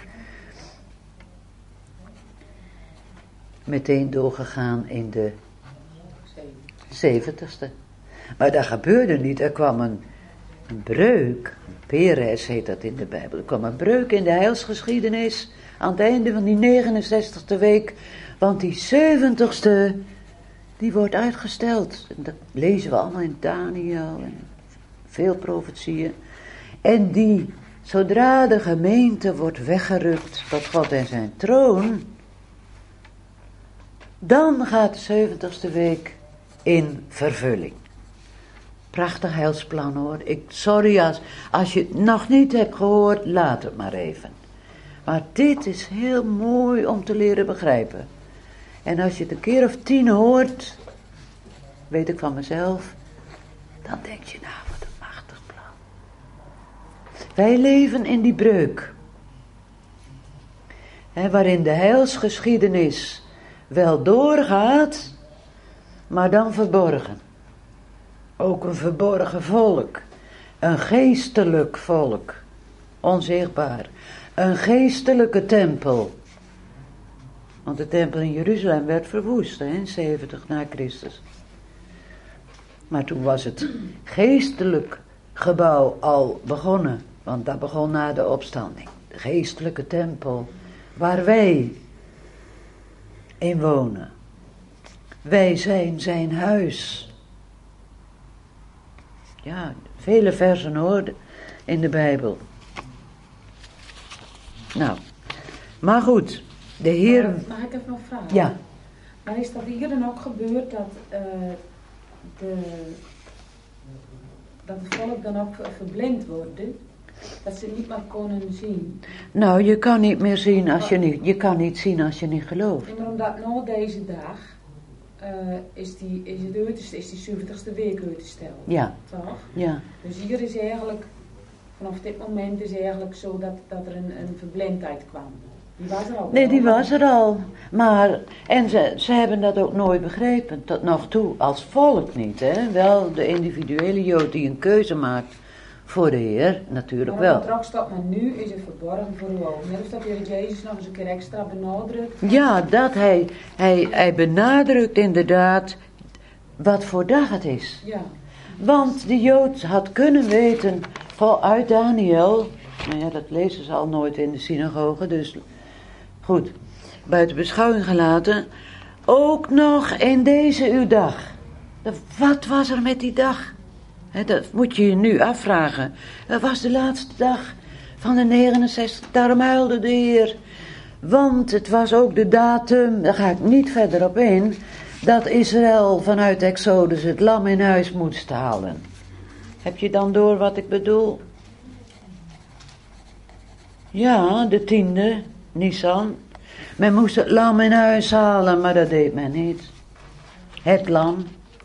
meteen doorgegaan in de zeventigste. Maar dat gebeurde niet. Er kwam een, een breuk, Peres heet dat in de Bijbel. Er kwam een breuk in de heilsgeschiedenis aan het einde van die negenenzestigste week. Want die zeventigste, die wordt uitgesteld. En dat lezen we allemaal in Daniel en veel profetieën. En die, zodra de gemeente wordt weggerukt tot God en zijn troon, dan gaat de zeventigste week in vervulling. Prachtig heilsplan hoor. Ik, sorry als, als je het nog niet hebt gehoord, laat het maar even. Maar dit is heel mooi om te leren begrijpen. En als je het een keer of tien hoort, weet ik van mezelf, dan denk je, nou wat een machtig plan. Wij leven in die breuk. Hè, waarin de heilsgeschiedenis wel doorgaat, maar dan verborgen. Ook een verborgen volk. Een geestelijk volk. Onzichtbaar. Een geestelijke tempel. Want de tempel in Jeruzalem werd verwoest hè, in zeventig na Christus. Maar toen was het geestelijk gebouw al begonnen. Want dat begon na de opstanding. De geestelijke tempel. Waar wij in wonen. Wij zijn zijn huis. Ja, vele versen hoor in de Bijbel. Nou, maar goed, de Heer... Maar, mag ik even nog vragen? Ja. Maar is dat hier dan ook gebeurd dat, uh, de, dat het volk dan ook verblind wordt? Dat ze niet meer konden zien? Nou, je kan niet meer zien als je niet, je kan niet zien als je niet gelooft. En maar omdat na deze dag uh, is, die, is, het uit, is die zeventigste week uitgesteld. Ja. Toch? Ja. Dus hier is eigenlijk, vanaf dit moment is eigenlijk zo dat, dat er een, een verblindheid kwam. Die was er al. Nee, die was er al. Maar, en ze, ze hebben dat ook nooit begrepen, tot nog toe. Als volk niet, hè. Wel de individuele Jood die een keuze maakt voor de Heer, natuurlijk wel. Maar straks staat, maar nu is het verborgen voor uw ogen. Net als dat de Heer Jezus nog eens een keer extra benadrukt. Ja, dat hij, hij, hij benadrukt inderdaad wat voor dag het is. Ja. Want de Jood had kunnen weten, uit Daniel, nou ja, dat lezen ze al nooit in de synagoge, dus goed, buiten beschouwing gelaten, ook nog in deze uw dag. Wat was er met die dag? He, dat moet je je nu afvragen. Dat was de laatste dag van de negenenzestig, daarom huilde de Heer. Want het was ook de datum, daar ga ik niet verder op in, dat Israël vanuit Exodus het lam in huis moest halen. Heb je dan door wat ik bedoel? Ja, de tiende, Nisan. Men moest het lam in huis halen, maar dat deed men niet. Het lam.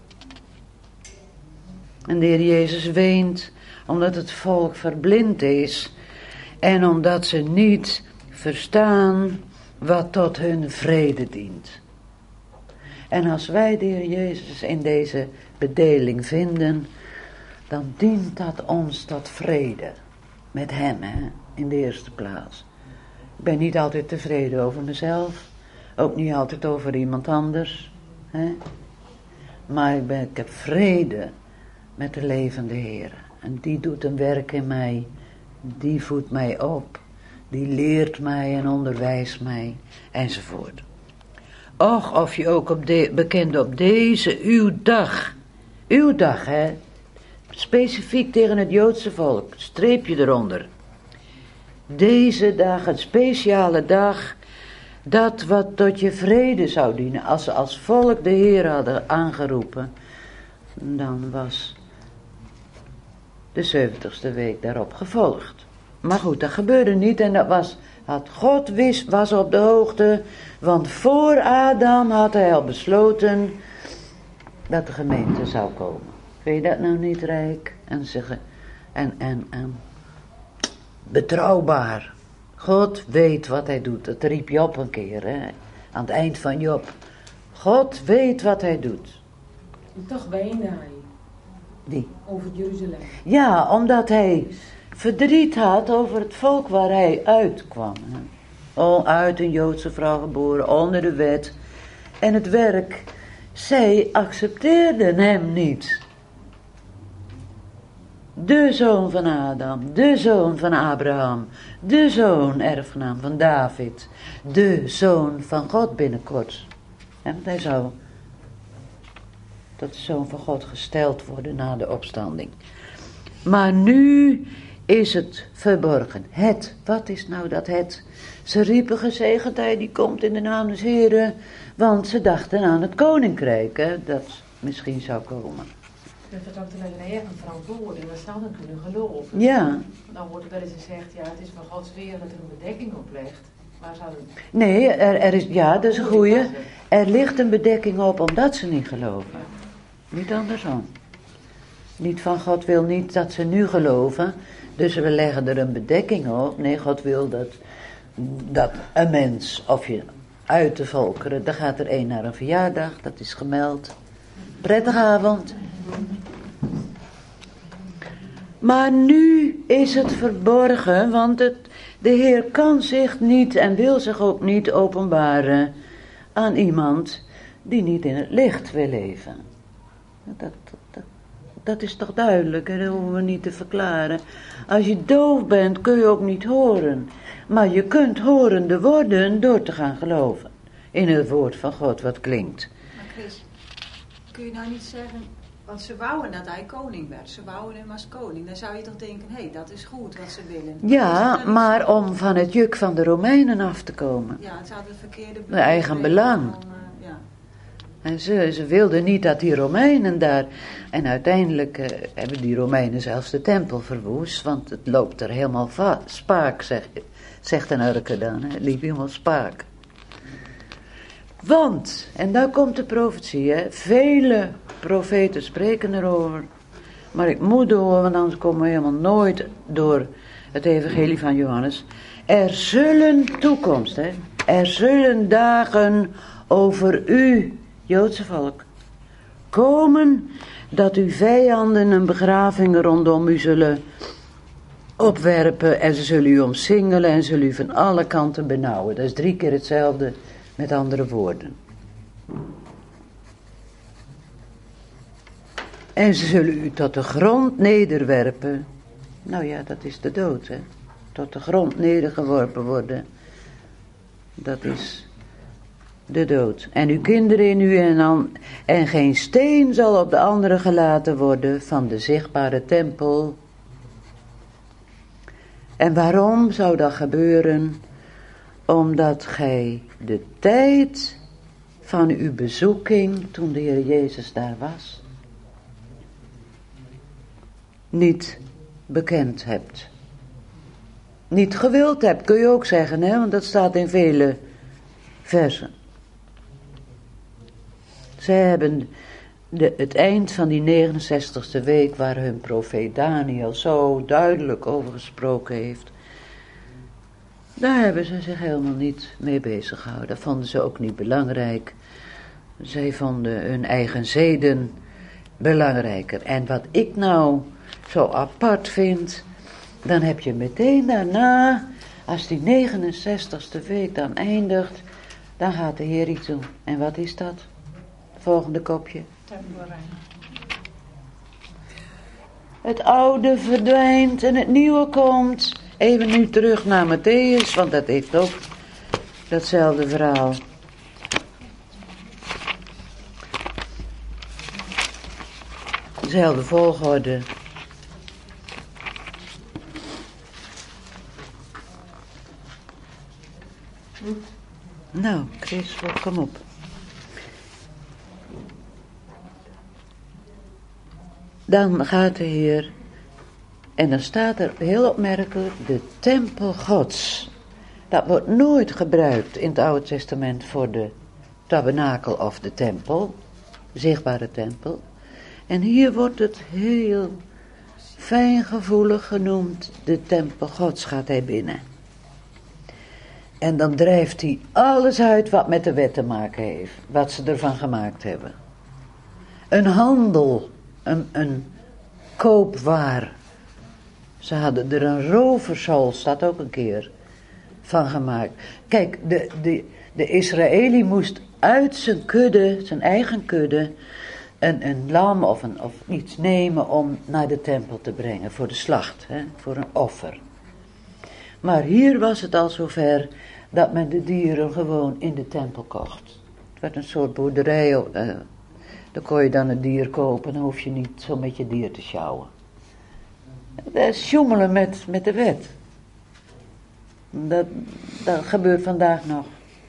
En de Heer Jezus weent omdat het volk verblind is en omdat ze niet verstaan wat tot hun vrede dient. En als wij de Heer Jezus in deze bedeling vinden, dan dient dat ons tot vrede met hem, hè, in de eerste plaats. Ik ben niet altijd tevreden over mezelf, ook niet altijd over iemand anders, hè. Maar ik, ben, ik heb vrede met de levende Heer. En die doet een werk in mij, die voedt mij op, die leert mij en onderwijst mij, enzovoort. Och, of je ook op de, bekend op deze, uw dag, uw dag, hè. specifiek tegen het Joodse volk, streepje eronder. Deze dag, een speciale dag, dat wat tot je vrede zou dienen, als ze als volk de Heer hadden aangeroepen, dan was de zeventigste week daarop gevolgd. Maar goed, dat gebeurde niet en dat was, had God wist, was op de hoogte, want voor Adam had hij al besloten dat de gemeente zou komen. Vind je dat nou niet rijk? En zeggen, en, en, en, betrouwbaar. God weet wat hij doet. Dat riep Job een keer, hè, aan het eind van Job. God weet wat hij doet. En toch weende hij Die. over Jeruzalem. Ja, omdat hij verdriet had over het volk waar hij uitkwam. Al uit een Joodse vrouw geboren, onder de wet. En het werk, zij accepteerden hem niet. De zoon van Adam, de zoon van Abraham, de zoon, erfgenaam van David, de zoon van God binnenkort. En want hij zou tot de zoon van God gesteld worden na de opstanding. Maar nu is het verborgen. Het, wat is nou dat het? Ze riepen gezegend hij die komt in de naam des Heren, want ze dachten aan het koninkrijk, hè, dat misschien zou komen. Dat het ook alleen een eigen verantwoording, dat zou dan kunnen geloven. Ja. Dan wordt er wel eens gezegd, ja, het is van Gods weer dat er een bedekking op ligt. Maar zouden... Nee, er, er is, ja, dat is een goeie. Er ligt een bedekking op omdat ze niet geloven. Ja. Niet andersom. Niet van God wil niet dat ze nu geloven, dus we leggen er een bedekking op. Nee, God wil dat, dat een mens, of je uit de volkeren, dan gaat er een naar een verjaardag, dat is gemeld. Prettige avond. Maar nu is het verborgen, want het, de Heer kan zich niet en wil zich ook niet openbaren aan iemand die niet in het licht wil leven. Dat, dat, dat is toch duidelijk, hè? Dat hoeven we niet te verklaren. Als je doof bent kun je ook niet horen, maar je kunt horende worden door te gaan geloven in het woord van God wat klinkt. Maar Chris, kun je nou niet zeggen, want ze wouden dat hij koning werd, ze wouden hem als koning. Dan zou je toch denken, hé, hey, dat is goed wat ze willen. Ja, maar om van het juk van de Romeinen af te komen. Ja, het zou het verkeerde De eigen belang. Van, uh, ja. En ze, ze wilden niet dat die Romeinen daar... En uiteindelijk uh, hebben die Romeinen zelfs de tempel verwoest, want het loopt er helemaal va- spaak, zeg, zegt een Urke dan. Hè? Het liep helemaal spaak. Want, en daar komt de profetie, hè, vele profeten spreken erover, maar ik moet door, want anders komen we helemaal nooit door het evangelie van Johannes. Er zullen toekomst, hè, er zullen dagen over u, Joodse volk, komen dat uw vijanden een begraving rondom u zullen opwerpen en ze zullen u omsingelen en zullen u van alle kanten benauwen. Dat is drie keer hetzelfde met andere woorden. En ze zullen u tot de grond nederwerpen. Nou ja, dat is de dood, hè. Tot de grond nedergeworpen worden. Dat is de dood. En uw kinderen in u en, dan, en geen steen zal op de andere gelaten worden van de zichtbare tempel. En waarom zou dat gebeuren? Omdat gij de tijd van uw bezoeking, toen de Heer Jezus daar was, niet bekend hebt. Niet gewild hebt, kun je ook zeggen, hè? Want dat staat in vele versen. Zij hebben de, het eind van die negenenzestigste week, waar hun profeet Daniel zo duidelijk over gesproken heeft, daar hebben ze zich helemaal niet mee bezig gehouden. Dat vonden ze ook niet belangrijk. Zij vonden hun eigen zeden belangrijker. En wat ik nou zo apart vind, dan heb je meteen daarna, als die negenenzestigste week dan eindigt, dan gaat de Heer iets doen. En wat is dat? Volgende kopje. Het oude verdwijnt en het nieuwe komt. Even nu terug naar Mattheüs, want dat heeft ook datzelfde verhaal. Dezelfde volgorde. Nou, Chris, kom op. Dan gaat de Heer, en dan staat er heel opmerkelijk, de tempel Gods. Dat wordt nooit gebruikt in het Oude Testament voor de tabernakel of de tempel, de zichtbare tempel. En hier wordt het heel fijngevoelig genoemd, de tempel Gods gaat hij binnen. En dan drijft hij alles uit wat met de wet te maken heeft, wat ze ervan gemaakt hebben. Een handel, een, een koopwaar. Ze hadden er een roverschool, staat ook een keer, van gemaakt. Kijk, de, de, de Israëli moest uit zijn kudde, zijn eigen kudde, een, een lam of, een, of iets nemen om naar de tempel te brengen, voor de slacht, hè, voor een offer. Maar hier was het al zover dat men de dieren gewoon in de tempel kocht. Het werd een soort boerderij, uh, dan kon je dan een dier kopen, dan hoef je niet zo met je dier te sjouwen. Dat is sjoemelen met, met de wet. Dat, dat gebeurt vandaag nog.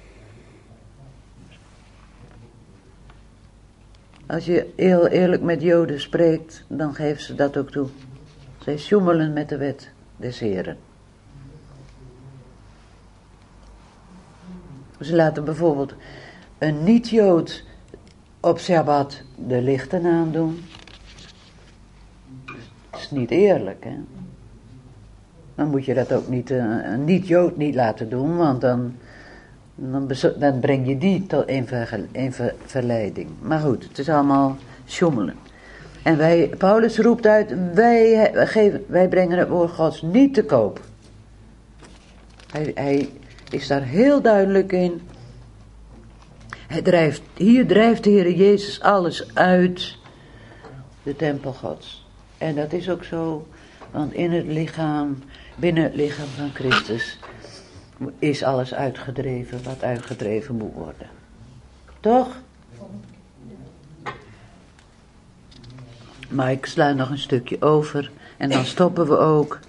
Als je heel eerlijk met Joden spreekt, dan geven ze dat ook toe. Zij sjoemelen met de wet des Heren. Ze laten bijvoorbeeld een niet-Jood op Shabbat de lichten aandoen. Dat is niet eerlijk, hè. Dan moet je dat ook niet, een niet-Jood niet laten doen, want dan, dan, dan breng je die tot een, ver, een ver, verleiding. Maar goed, het is allemaal sjoemelen. En wij, Paulus roept uit, wij, geven, wij brengen het woord Gods niet te koop. Hij, hij is daar heel duidelijk in. Hij drijft, hier drijft de Heer Jezus alles uit de tempel Gods. En dat is ook zo, want in het lichaam, binnen het lichaam van Christus, is alles uitgedreven wat uitgedreven moet worden. Toch? Maar ik sla nog een stukje over en dan stoppen we ook.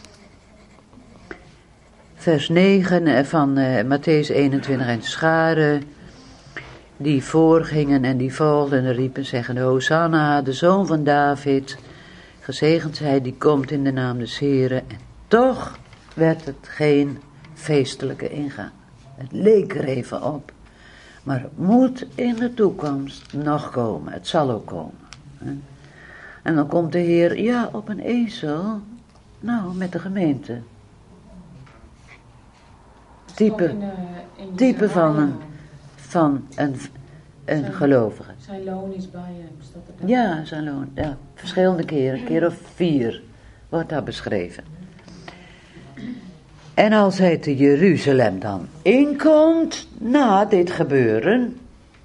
Vers negen van uh, Mattheüs eenentwintig, en scharen die voorgingen en die volgden en riepen zeggen, Hosanna, de zoon van David, gezegend zij die komt in de naam des Heren. En toch werd het geen feestelijke ingang. Het leek er even op, maar het moet in de toekomst nog komen, het zal ook komen. Hè? En dan komt de Heer, ja, op een ezel, nou, met de gemeente. Type, in, uh, in type van een, van een, een zijn, gelovige. Zijn loon is bij hem, staat er dan? Ja, zijn loon, ja, verschillende keren, een keer of vier wordt dat beschreven. En als hij te Jeruzalem dan inkomt, na dit gebeuren,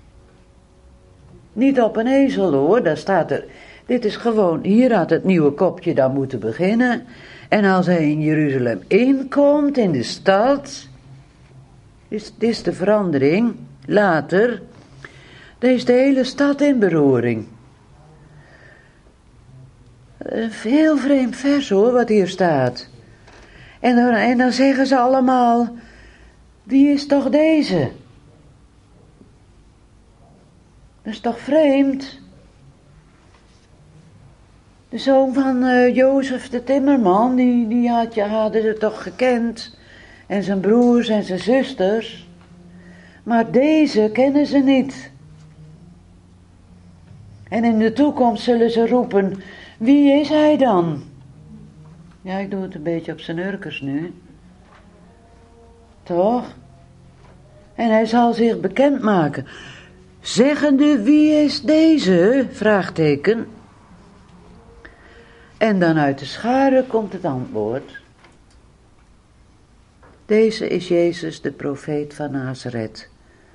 niet op een ezel hoor, daar staat er, dit is gewoon, hier had het nieuwe kopje dan moeten beginnen. En als hij in Jeruzalem inkomt, in de stad, is, is de verandering, later, dan is de hele stad in beroering. Een heel vreemd vers hoor, wat hier staat. En dan, en dan zeggen ze allemaal, wie is toch deze? Dat is toch vreemd? De zoon van uh, Jozef de timmerman, die, die had je, hadden ze toch gekend. En zijn broers en zijn zusters. Maar deze kennen ze niet. En in de toekomst zullen ze roepen, wie is hij dan? Ja, ik doe het een beetje op zijn urkers nu. Toch? En hij zal zich bekendmaken. Zeggende, wie is deze? Vraagteken. En dan uit de scharen komt het antwoord. Deze is Jezus, de profeet van Nazareth.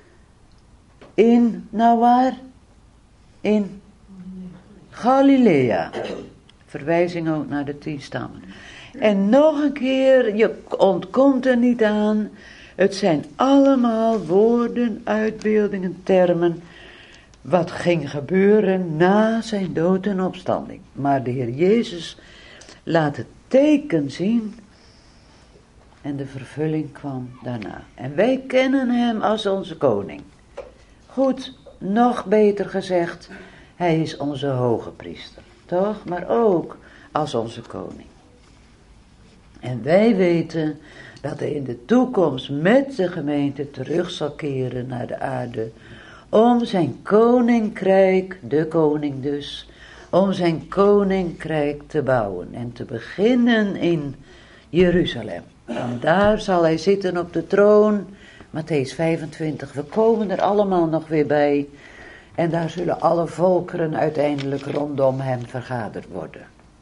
In, nou waar? In Galilea. Verwijzing ook naar de tien stammen. En nog een keer, je ontkomt er niet aan. Het zijn allemaal woorden, uitbeeldingen, termen. Wat ging gebeuren na zijn dood en opstanding. Maar de Heer Jezus laat het teken zien. En de vervulling kwam daarna. En wij kennen hem als onze koning. Goed, nog beter gezegd, hij is onze hoge priester. Toch? Maar ook als onze koning. En wij weten dat hij in de toekomst met de gemeente terug zal keren naar de aarde. Om zijn koninkrijk, de koning dus, om zijn koninkrijk te bouwen. En te beginnen in Jeruzalem. En daar zal hij zitten op de troon. Mattheüs vijfentwintig, we komen er allemaal nog weer bij. En daar zullen alle volkeren uiteindelijk rondom hem vergaderd worden.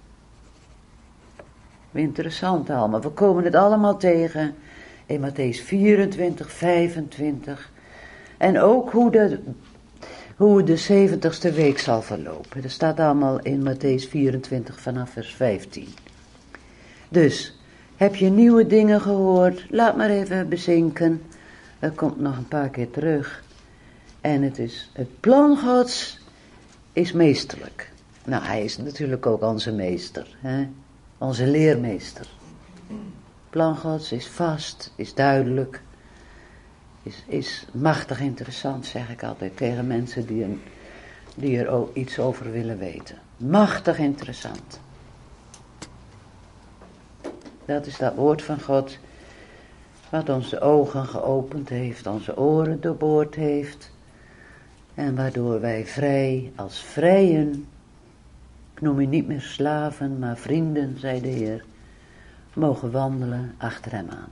Interessant allemaal, we komen het allemaal tegen in Mattheüs vierentwintig, vijfentwintig. En ook hoe de, hoe de zeventigste week zal verlopen. Dat staat allemaal in Mattheüs vierentwintig vanaf vers vijftien. Dus, heb je nieuwe dingen gehoord? Laat maar even bezinken. Het komt nog een paar keer terug. En het is, het plan Gods is meesterlijk. Nou, hij is natuurlijk ook onze meester, hè? Onze leermeester. Het plan Gods is vast, is duidelijk, is, is machtig interessant, zeg ik altijd tegen mensen die, een, die er ook iets over willen weten. Machtig interessant. Dat is dat woord van God, wat onze ogen geopend heeft, onze oren doorboord heeft. En waardoor wij vrij, als vrijen, ik noem u niet meer slaven, maar vrienden, zei de Heer, mogen wandelen achter hem aan.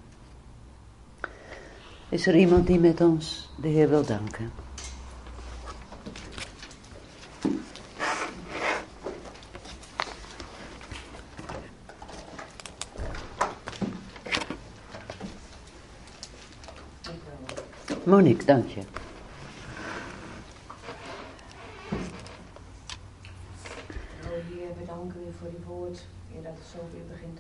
Is er iemand die met ons de Heer wil danken? Monique, dank je. Heer, we danken u voor die woord. Heer, dat het zo weer begint